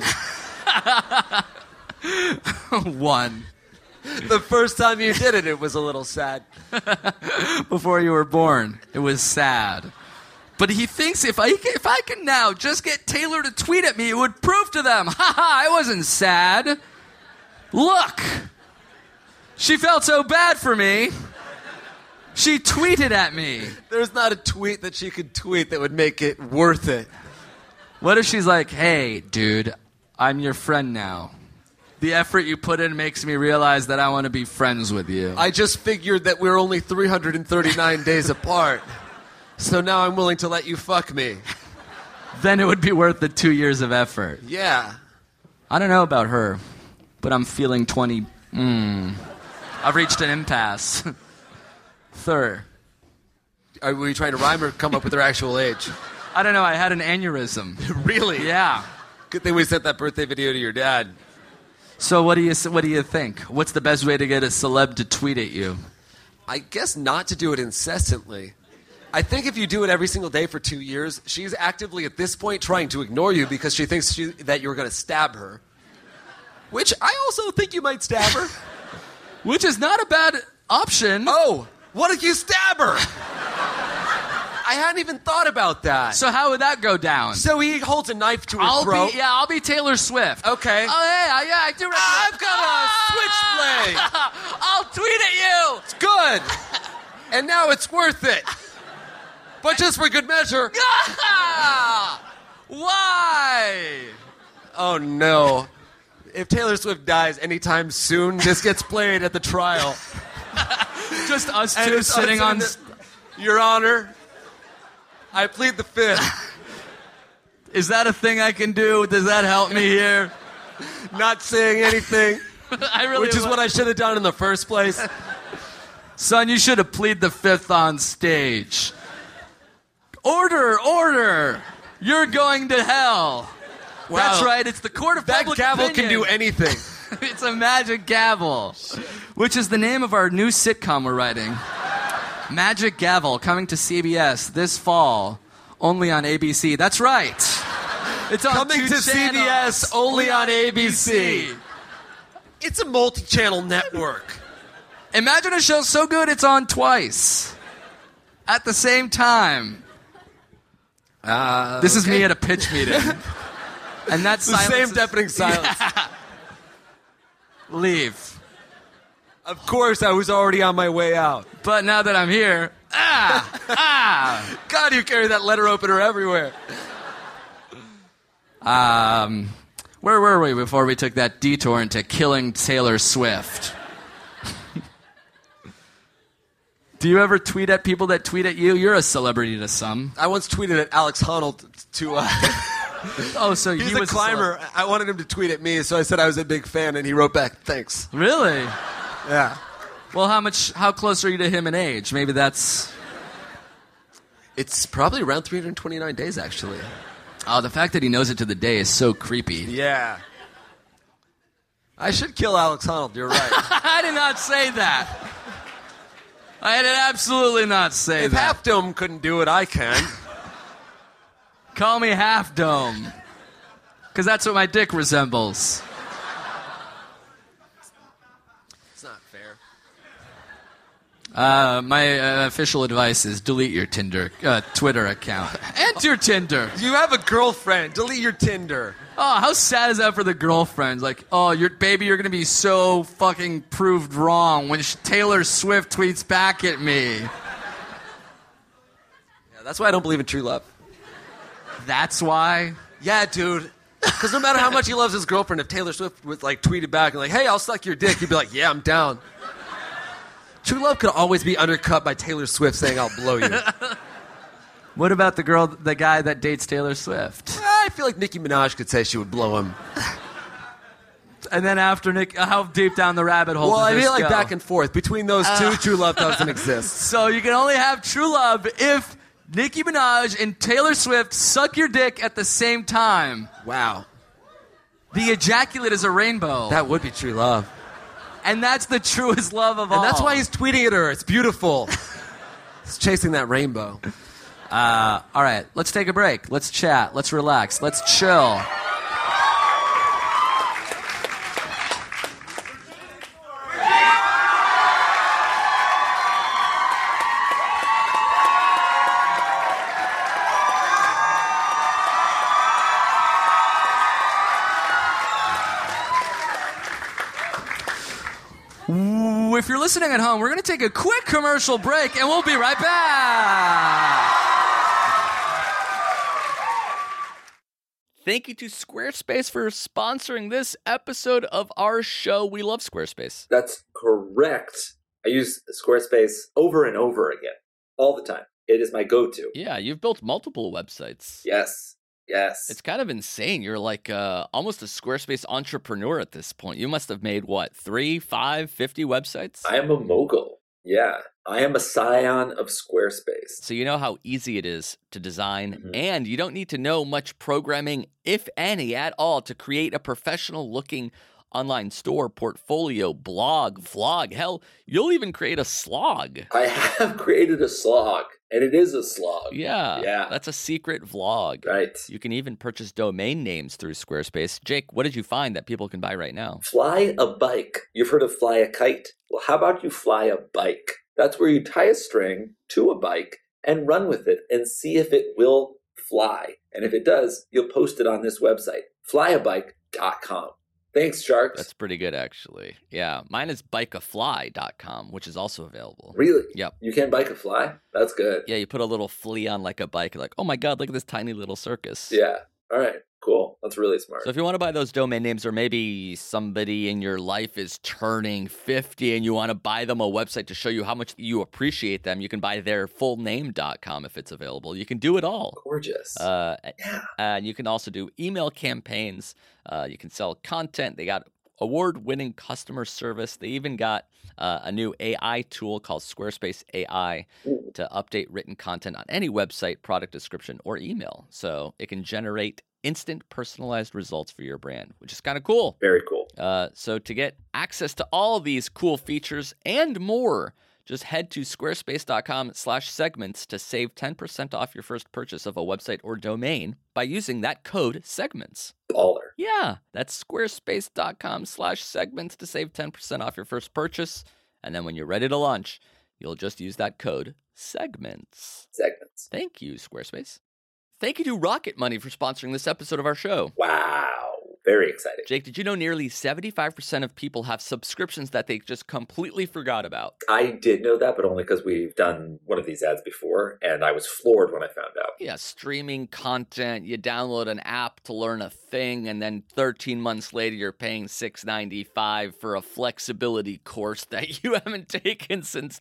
1. The first time you did it, it was a little sad. Before you were born, it was sad. But he thinks if I can now just get Taylor to tweet at me, it would prove to them, I wasn't sad. Look. She felt so bad for me. She tweeted at me. There's not a tweet that she could tweet that would make it worth it. What if she's like, hey, dude, I'm your friend now. The effort you put in makes me realize that I want to be friends with you. I just figured that we're only 339 days apart. So now I'm willing to let you fuck me. Then it would be worth the 2 years of effort. Yeah. I don't know about her, but I'm feeling 20. I've reached an impasse. Third. Were you trying to rhyme or come up with her actual age? I don't know. I had an aneurysm. Really? Yeah. Good thing we sent that birthday video to your dad. So what do you think? What's the best way to get a celeb to tweet at you? I guess not to do it incessantly. I think if you do it every single day for 2 years, she's actively at this point trying to ignore you because she thinks that you're going to stab her. Which I also think you might stab her. Which is not a bad option. Oh, what if you stab her? I hadn't even thought about that. So how would that go down? So he holds a knife to her throat. I'll be Taylor Swift. Okay. Oh, yeah, I do recognize. I've got a switchblade. I'll tweet at you. It's good. And now it's worth it. But just for good measure. Why? Oh, no. If Taylor Swift dies anytime soon, this gets played at the trial. Just us two sitting on... Your Honor, I plead the fifth. Is that a thing I can do? Does that help me here? Not saying anything. Which is what I should have done in the first place. Son, you should have plead the fifth on stage. Order! You're going to hell. Wow. That's right, it's the court of public opinion. That gavel can do anything. It's a magic gavel, which is the name of our new sitcom we're writing. Magic Gavel, coming to CBS this fall, only on ABC. That's right. It's on Coming to CBS, only on ABC. It's a multi-channel network. Imagine a show so good it's on twice at the same time. This is me at a pitch meeting. And that's the same deafening silence. Yeah. Leave. Of course, I was already on my way out. But now that I'm here, God, you carry that letter opener everywhere. Where were we before we took that detour into killing Taylor Swift? Do you ever tweet at people that tweet at you? You're a celebrity to some. I once tweeted at Alex Honnold to... Oh, so he's he a was climber. I wanted him to tweet at me, so I said I was a big fan, and he wrote back, thanks. Really? Yeah. Well, how close are you to him in age? Maybe that's... It's probably around 329 days, actually. Oh, the fact that he knows it to the day is so creepy. Yeah. I should kill Alex Honnold, you're right. I did not say that. I did absolutely not say if that. Half Dome couldn't do it, I can. Call me Half Dome. Because that's what my dick resembles. It's not fair. My official advice is delete your Twitter account. And your Tinder. You have a girlfriend. Delete your Tinder. Oh, how sad is that for the girlfriends? Like, oh, you're going to be so fucking proved wrong when Taylor Swift tweets back at me. Yeah, that's why I don't believe in true love. That's why? Yeah, dude. Because no matter how much he loves his girlfriend, if Taylor Swift was like tweeted back and like, hey, I'll suck your dick, he'd be like, yeah, I'm down. True love could always be undercut by Taylor Swift saying, I'll blow you. What about the guy that dates Taylor Swift? I feel like Nicki Minaj could say she would blow him. And then after Nick, how deep down the rabbit hole well, does I this feel like go? back and forth. Between those two, true love doesn't exist. So you can only have true love if Nicki Minaj and Taylor Swift suck your dick at the same time. Wow. The ejaculate is a rainbow. That would be true love. And that's the truest love of all. And that's why he's tweeting at her. It's beautiful. He's chasing that rainbow. All right, let's take a break. Let's chat. Let's relax. Let's chill. If you're listening at home, we're going to take a quick commercial break, and we'll be right back. Thank you to Squarespace for sponsoring this episode of our show. We love Squarespace. That's correct. I use Squarespace over and over again, all the time. It is my go-to. Yeah, you've built multiple websites. Yes. It's kind of insane. You're like almost a Squarespace entrepreneur at this point. You must have made, 3, 5, 50 websites? I am a mogul. Yeah. I am a scion of Squarespace. So you know how easy it is to design, and you don't need to know much programming, if any, at all, to create a professional-looking online store, portfolio, blog, vlog. Hell, you'll even create a slog. I have created a slog, and it is a slog. Yeah. That's a secret vlog. Right. You can even purchase domain names through Squarespace. Jake, what did you find that people can buy right now? Fly a bike. You've heard of fly a kite? Well, how about you fly a bike? That's where you tie a string to a bike and run with it and see if it will fly. And if it does, you'll post it on this website, flyabike.com. Thanks, Sharks. That's pretty good, actually. Yeah, mine is bikeafly.com, which is also available. Really? Yep. You can bike a fly? That's good. Yeah, you put a little flea on like a bike. You're like, oh my God, look at this tiny little circus. Yeah. All right. Cool. That's really smart. So if you want to buy those domain names, or maybe somebody in your life is turning 50 and you want to buy them a website to show you how much you appreciate them, you can buy their fullname.com if it's available. You can do it all. Gorgeous. And you can also do email campaigns. You can sell content. They got award-winning customer service. They even got a new AI tool called Squarespace AI to update written content on any website, product description, or email. So it can generate instant personalized results for your brand, which is kind of cool. Very cool. So to get access to all these cool features and more, just head to squarespace.com/segments to save 10% off your first purchase of a website or domain by using that code segments. Baller. Yeah, that's squarespace.com/segments to save 10% off your first purchase. And then when you're ready to launch, you'll just use that code segments. Segments. Thank you, Squarespace. Thank you to Rocket Money for sponsoring this episode of our show. Wow. Very exciting. Jake, did you know nearly 75% of people have subscriptions that they just completely forgot about? I did know that, but only because we've done one of these ads before, and I was floored when I found out. Yeah, streaming content, you download an app to learn a thing, and then 13 months later you're paying $6.95 for a flexibility course that you haven't taken since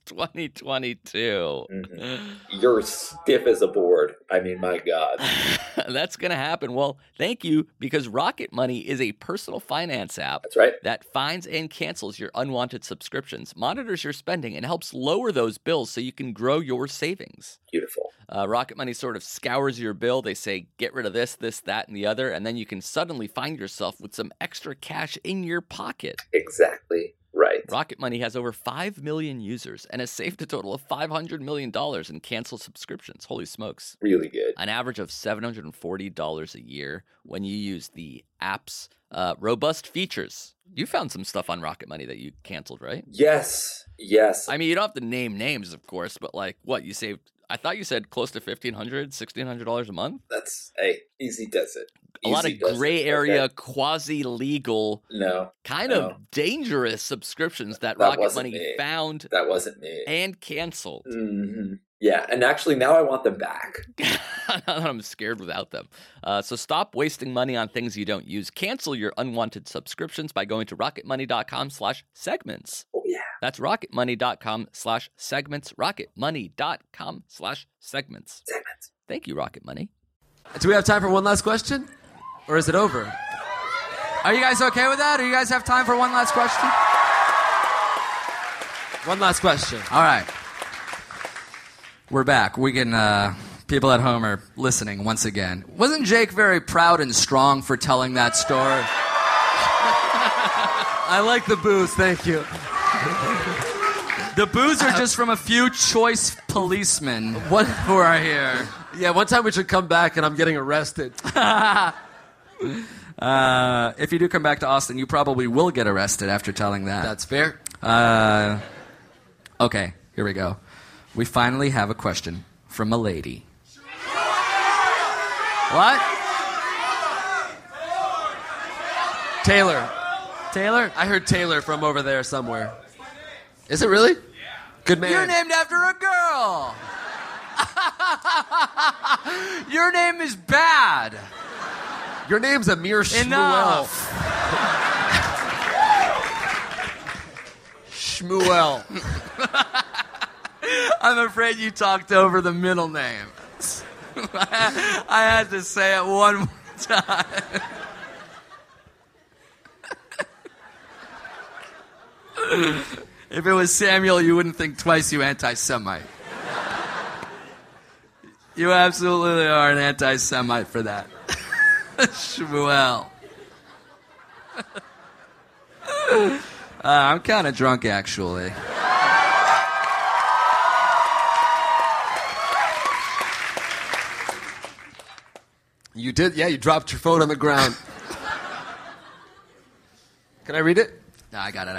2022. Mm-hmm. You're stiff as a board. I mean, my God. That's going to happen. Well, thank you, because Rocket Money is a personal finance app. That's right. That finds and cancels your unwanted subscriptions, monitors your spending, and helps lower those bills so you can grow your savings. Beautiful. Rocket Money sort of scours your bill. They say, get rid of this, that, and the other, and then you can suddenly find yourself with some extra cash in your pocket. Exactly right. Rocket Money has over 5 million users and has saved a total of $500 million in canceled subscriptions. Holy smokes. Really good. An average of $740 a year when you use the app's robust features. You found some stuff on Rocket Money that you canceled, right? Yes. I mean, you don't have to name names, of course, but like what you saved. I thought you said close to $1,500, $1,600 a month. That's easy does it. A lot of gray area, quasi-legal, kind of dangerous subscriptions that Rocket Money found. That wasn't me. And canceled. Mm-hmm. Yeah, and actually now I want them back. I'm scared without them. So stop wasting money on things you don't use. Cancel your unwanted subscriptions by going to rocketmoney.com/segments. Oh, yeah. That's rocketmoney.com/segments. rocketmoney.com/segments. Segments. Thank you, Rocket Money. Do we have time for one last question? Or is it over? Are you guys okay with that? Do you guys have time for one last question? One last question. All right. We're back. We can, people at home are listening once again. Wasn't Jake very proud and strong for telling that story? I like the booze, thank you. The boos are just from a few choice policemen who are here. Yeah, one time we should come back and I'm getting arrested. If you do come back to Austin, you probably will get arrested after telling that. That's fair. Okay, here we go. We finally have a question from a lady. What? Taylor. Taylor? I heard Taylor from over there somewhere. Is it really? Good man. You're named after a girl. Your name is bad. Your name's Amir Shmuel. Shmuel. I'm afraid you talked over the middle name. I had to say it one more time. If it was Samuel, you wouldn't think twice, you anti-Semite. You absolutely are an anti-Semite for that. Shmuel. I'm kind of drunk, actually. You did? Yeah, you dropped your phone on the ground. Can I read it? No, I got it.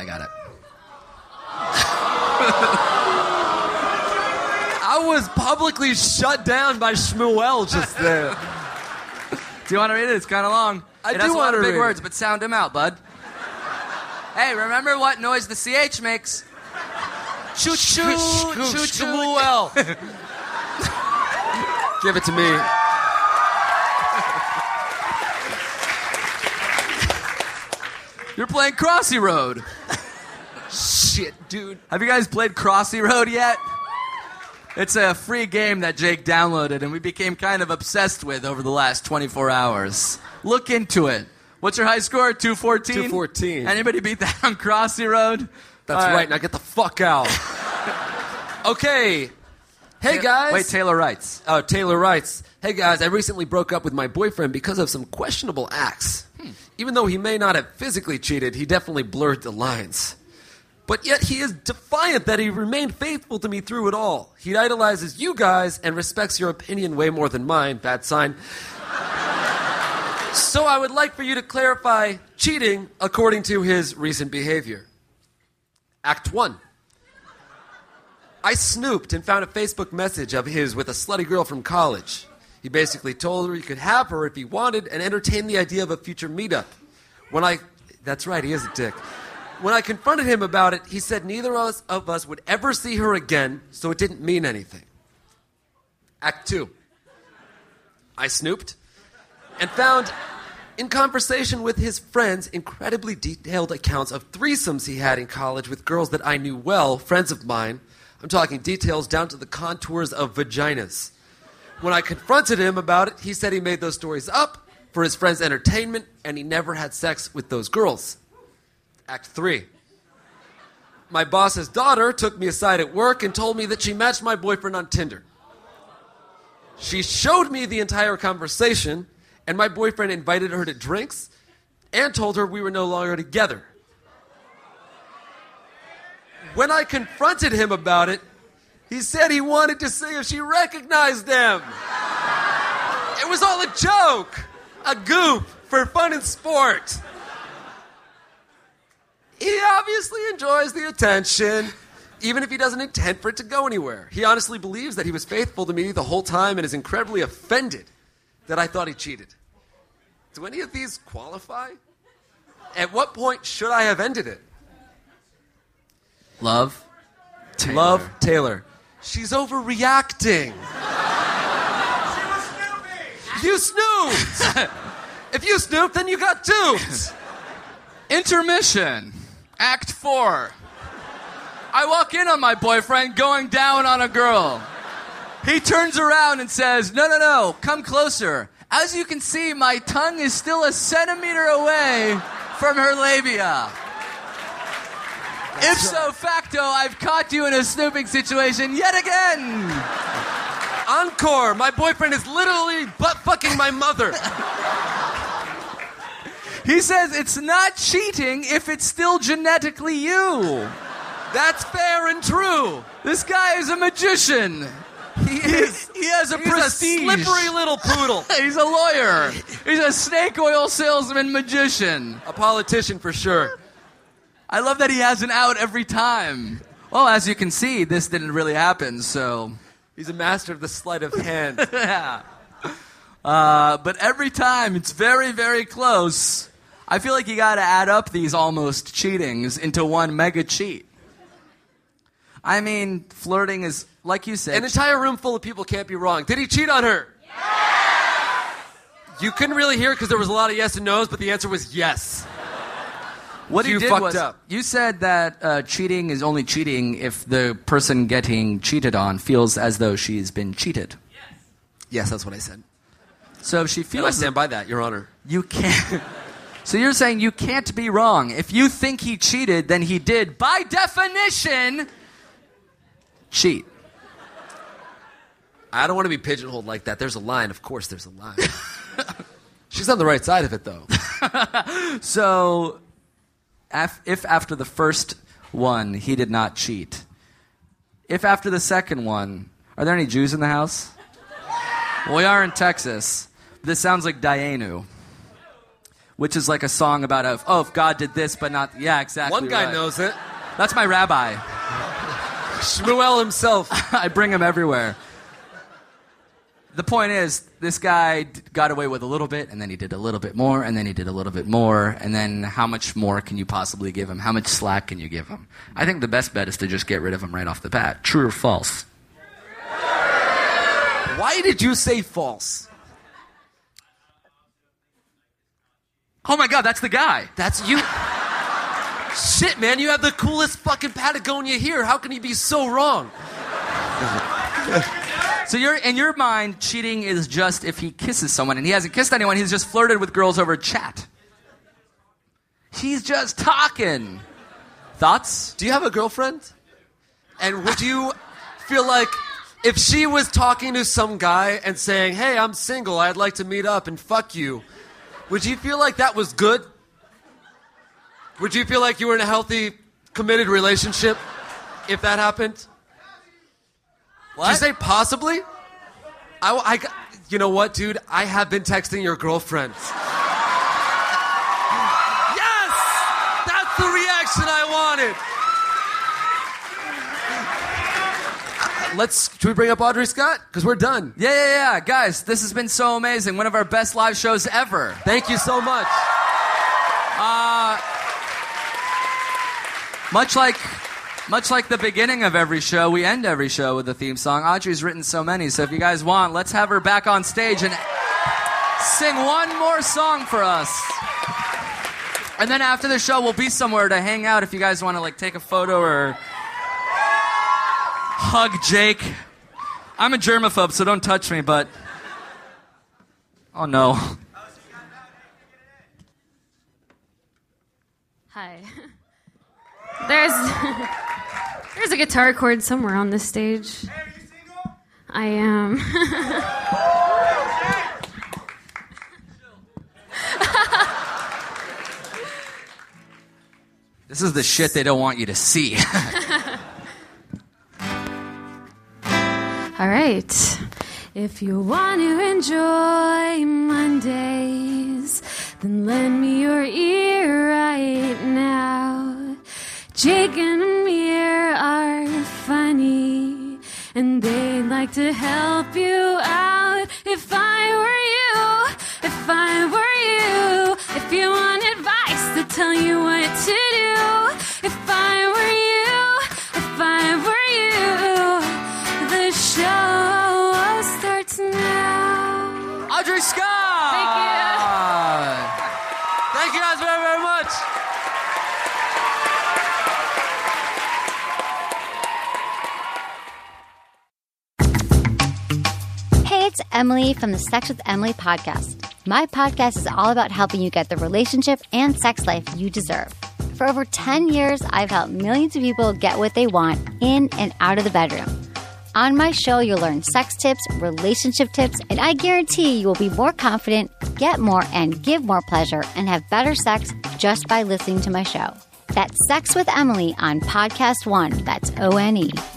I was publicly shut down by Shmuel just there. Do you want to read it? It's kind of long. I do want to read it. It has a lot of big words, it. but sound them out, bud. Hey, remember what noise the CH makes? Choo choo, choo choo. Shmuel. Give it to me. You're playing Crossy Road. Shit, dude. Have you guys played Crossy Road yet? It's a free game that Jake downloaded and we became kind of obsessed with over the last 24 hours. Look into it. What's your high score? 214? 214. Anybody beat that on Crossy Road? That's All right. Now get the fuck out. Okay. Hey, guys. Wait, Taylor writes. Oh, Taylor writes, hey, guys, I recently broke up with my boyfriend because of some questionable acts. Even though he may not have physically cheated, he definitely blurred the lines. But yet he is defiant that he remained faithful to me through it all. He idolizes you guys and respects your opinion way more than mine. Bad sign. So I would like for you to clarify cheating according to his recent behavior. Act 1. I snooped and found a Facebook message of his with a slutty girl from college. He basically told her he could have her if he wanted and entertained the idea of a future meetup. That's right, he is a dick. When I confronted him about it, he said neither of us would ever see her again, so it didn't mean anything. Act 2. I snooped and found, in conversation with his friends, incredibly detailed accounts of threesomes he had in college with girls that I knew well, friends of mine. I'm talking details down to the contours of vaginas. When I confronted him about it, he said he made those stories up for his friends' entertainment, and he never had sex with those girls. Act 3. My boss's daughter took me aside at work and told me that she matched my boyfriend on Tinder. She showed me the entire conversation, and my boyfriend invited her to drinks and told her we were no longer together. When I confronted him about it, he said he wanted to see if she recognized them. It was all a joke, a goof for fun and sport. He obviously enjoys the attention, even if he doesn't intend for it to go anywhere. He honestly believes that he was faithful to me the whole time and is incredibly offended that I thought he cheated. Do any of these qualify? At what point should I have ended it? Love Taylor. Love Taylor. She's overreacting. She was snooping. You snooped. If you snooped, then you got duped. Intermission. Act 4. I walk in on my boyfriend going down on a girl. He turns around and says, no, come closer. As you can see, my tongue is still a centimeter away from her labia. Ipso facto, I've caught you in a snooping situation yet again. Encore, my boyfriend is literally butt-fucking my mother. He says it's not cheating if it's still genetically you. That's fair and true. This guy is a magician. He has a prestige. He's a slippery little poodle. He's a lawyer. He's a snake oil salesman magician. A politician for sure. I love that he has an out every time. Well, as you can see, this didn't really happen, so... He's a master of the sleight of hand. Yeah. But every time, it's very, very close. I feel like you gotta add up these almost cheatings into one mega cheat. I mean, flirting is, like you said... An entire room full of people can't be wrong. Did he cheat on her? Yes! You couldn't really hear it because there was a lot of yes and no's, but the answer was yes. What you did fucked was, up. You said that cheating is only cheating if the person getting cheated on feels as though she's been cheated. Yes, that's what I said. So if she feels... And I stand by that, Your Honor. You can't... So you're saying you can't be wrong. If you think he cheated, then he did, by definition, cheat. I don't want to be pigeonholed like that. There's a line. Of course there's a line. She's on the right side of it, though. So... If after the first one he did not cheat, if after the second one, are there any Jews in the house? Well, we are in Texas. This sounds like Dayenu, which is like a song about if God did this but not... Yeah, exactly. One guy right. knows it. That's my rabbi. Shmuel himself. I bring him everywhere. The point is, this guy got away with a little bit, and then he did a little bit more, and then he did a little bit more, and then how much more can you possibly give him? How much slack can you give him? I think the best bet is to just get rid of him right off the bat. True or false? Why did you say false? Oh my God, that's the guy. That's you. Shit, man, you have the coolest fucking Patagonia here. How can you be so wrong? So in your mind, cheating is just if he kisses someone, and he hasn't kissed anyone, he's just flirted with girls over chat. He's just talking. Thoughts? Do you have a girlfriend? And would you feel like if she was talking to some guy and saying, hey, I'm single, I'd like to meet up and fuck you, would you feel like that was good? Would you feel like you were in a healthy, committed relationship if that happened? What? Did you say possibly? You know what, dude? I have been texting your girlfriend. Yes! That's the reaction I wanted. Should we bring up Audrey Scott? Because we're done. Yeah. Guys, this has been so amazing. One of our best live shows ever. Thank you so much. Much like the beginning of every show, we end every show with a theme song. Audrey's written so many, so if you guys want, let's have her back on stage and sing one more song for us. And then after the show, we'll be somewhere to hang out if you guys want to take a photo or hug Jake. I'm a germaphobe, so don't touch me, but... Oh, no. Hi. There's a guitar chord somewhere on this stage. Hey, are you single? I am. This is the shit they don't want you to see. All right. If you want to enjoy Mondays, then lend me your ear right now. Jake and Amir are funny, and they'd like to help you out. If I were you, if you want advice to tell you what to do. If I were you, the show starts now. Audrey Scott! Thank you. Thank you guys very, very much. Hey, it's Emily from the Sex with Emily podcast. My podcast is all about helping you get the relationship and sex life you deserve. For over 10 years, I've helped millions of people get what they want in and out of the bedroom. On my show, you'll learn sex tips, relationship tips, and I guarantee you will be more confident, get more, and give more pleasure, and have better sex just by listening to my show. That's Sex with Emily on Podcast One. That's ONE.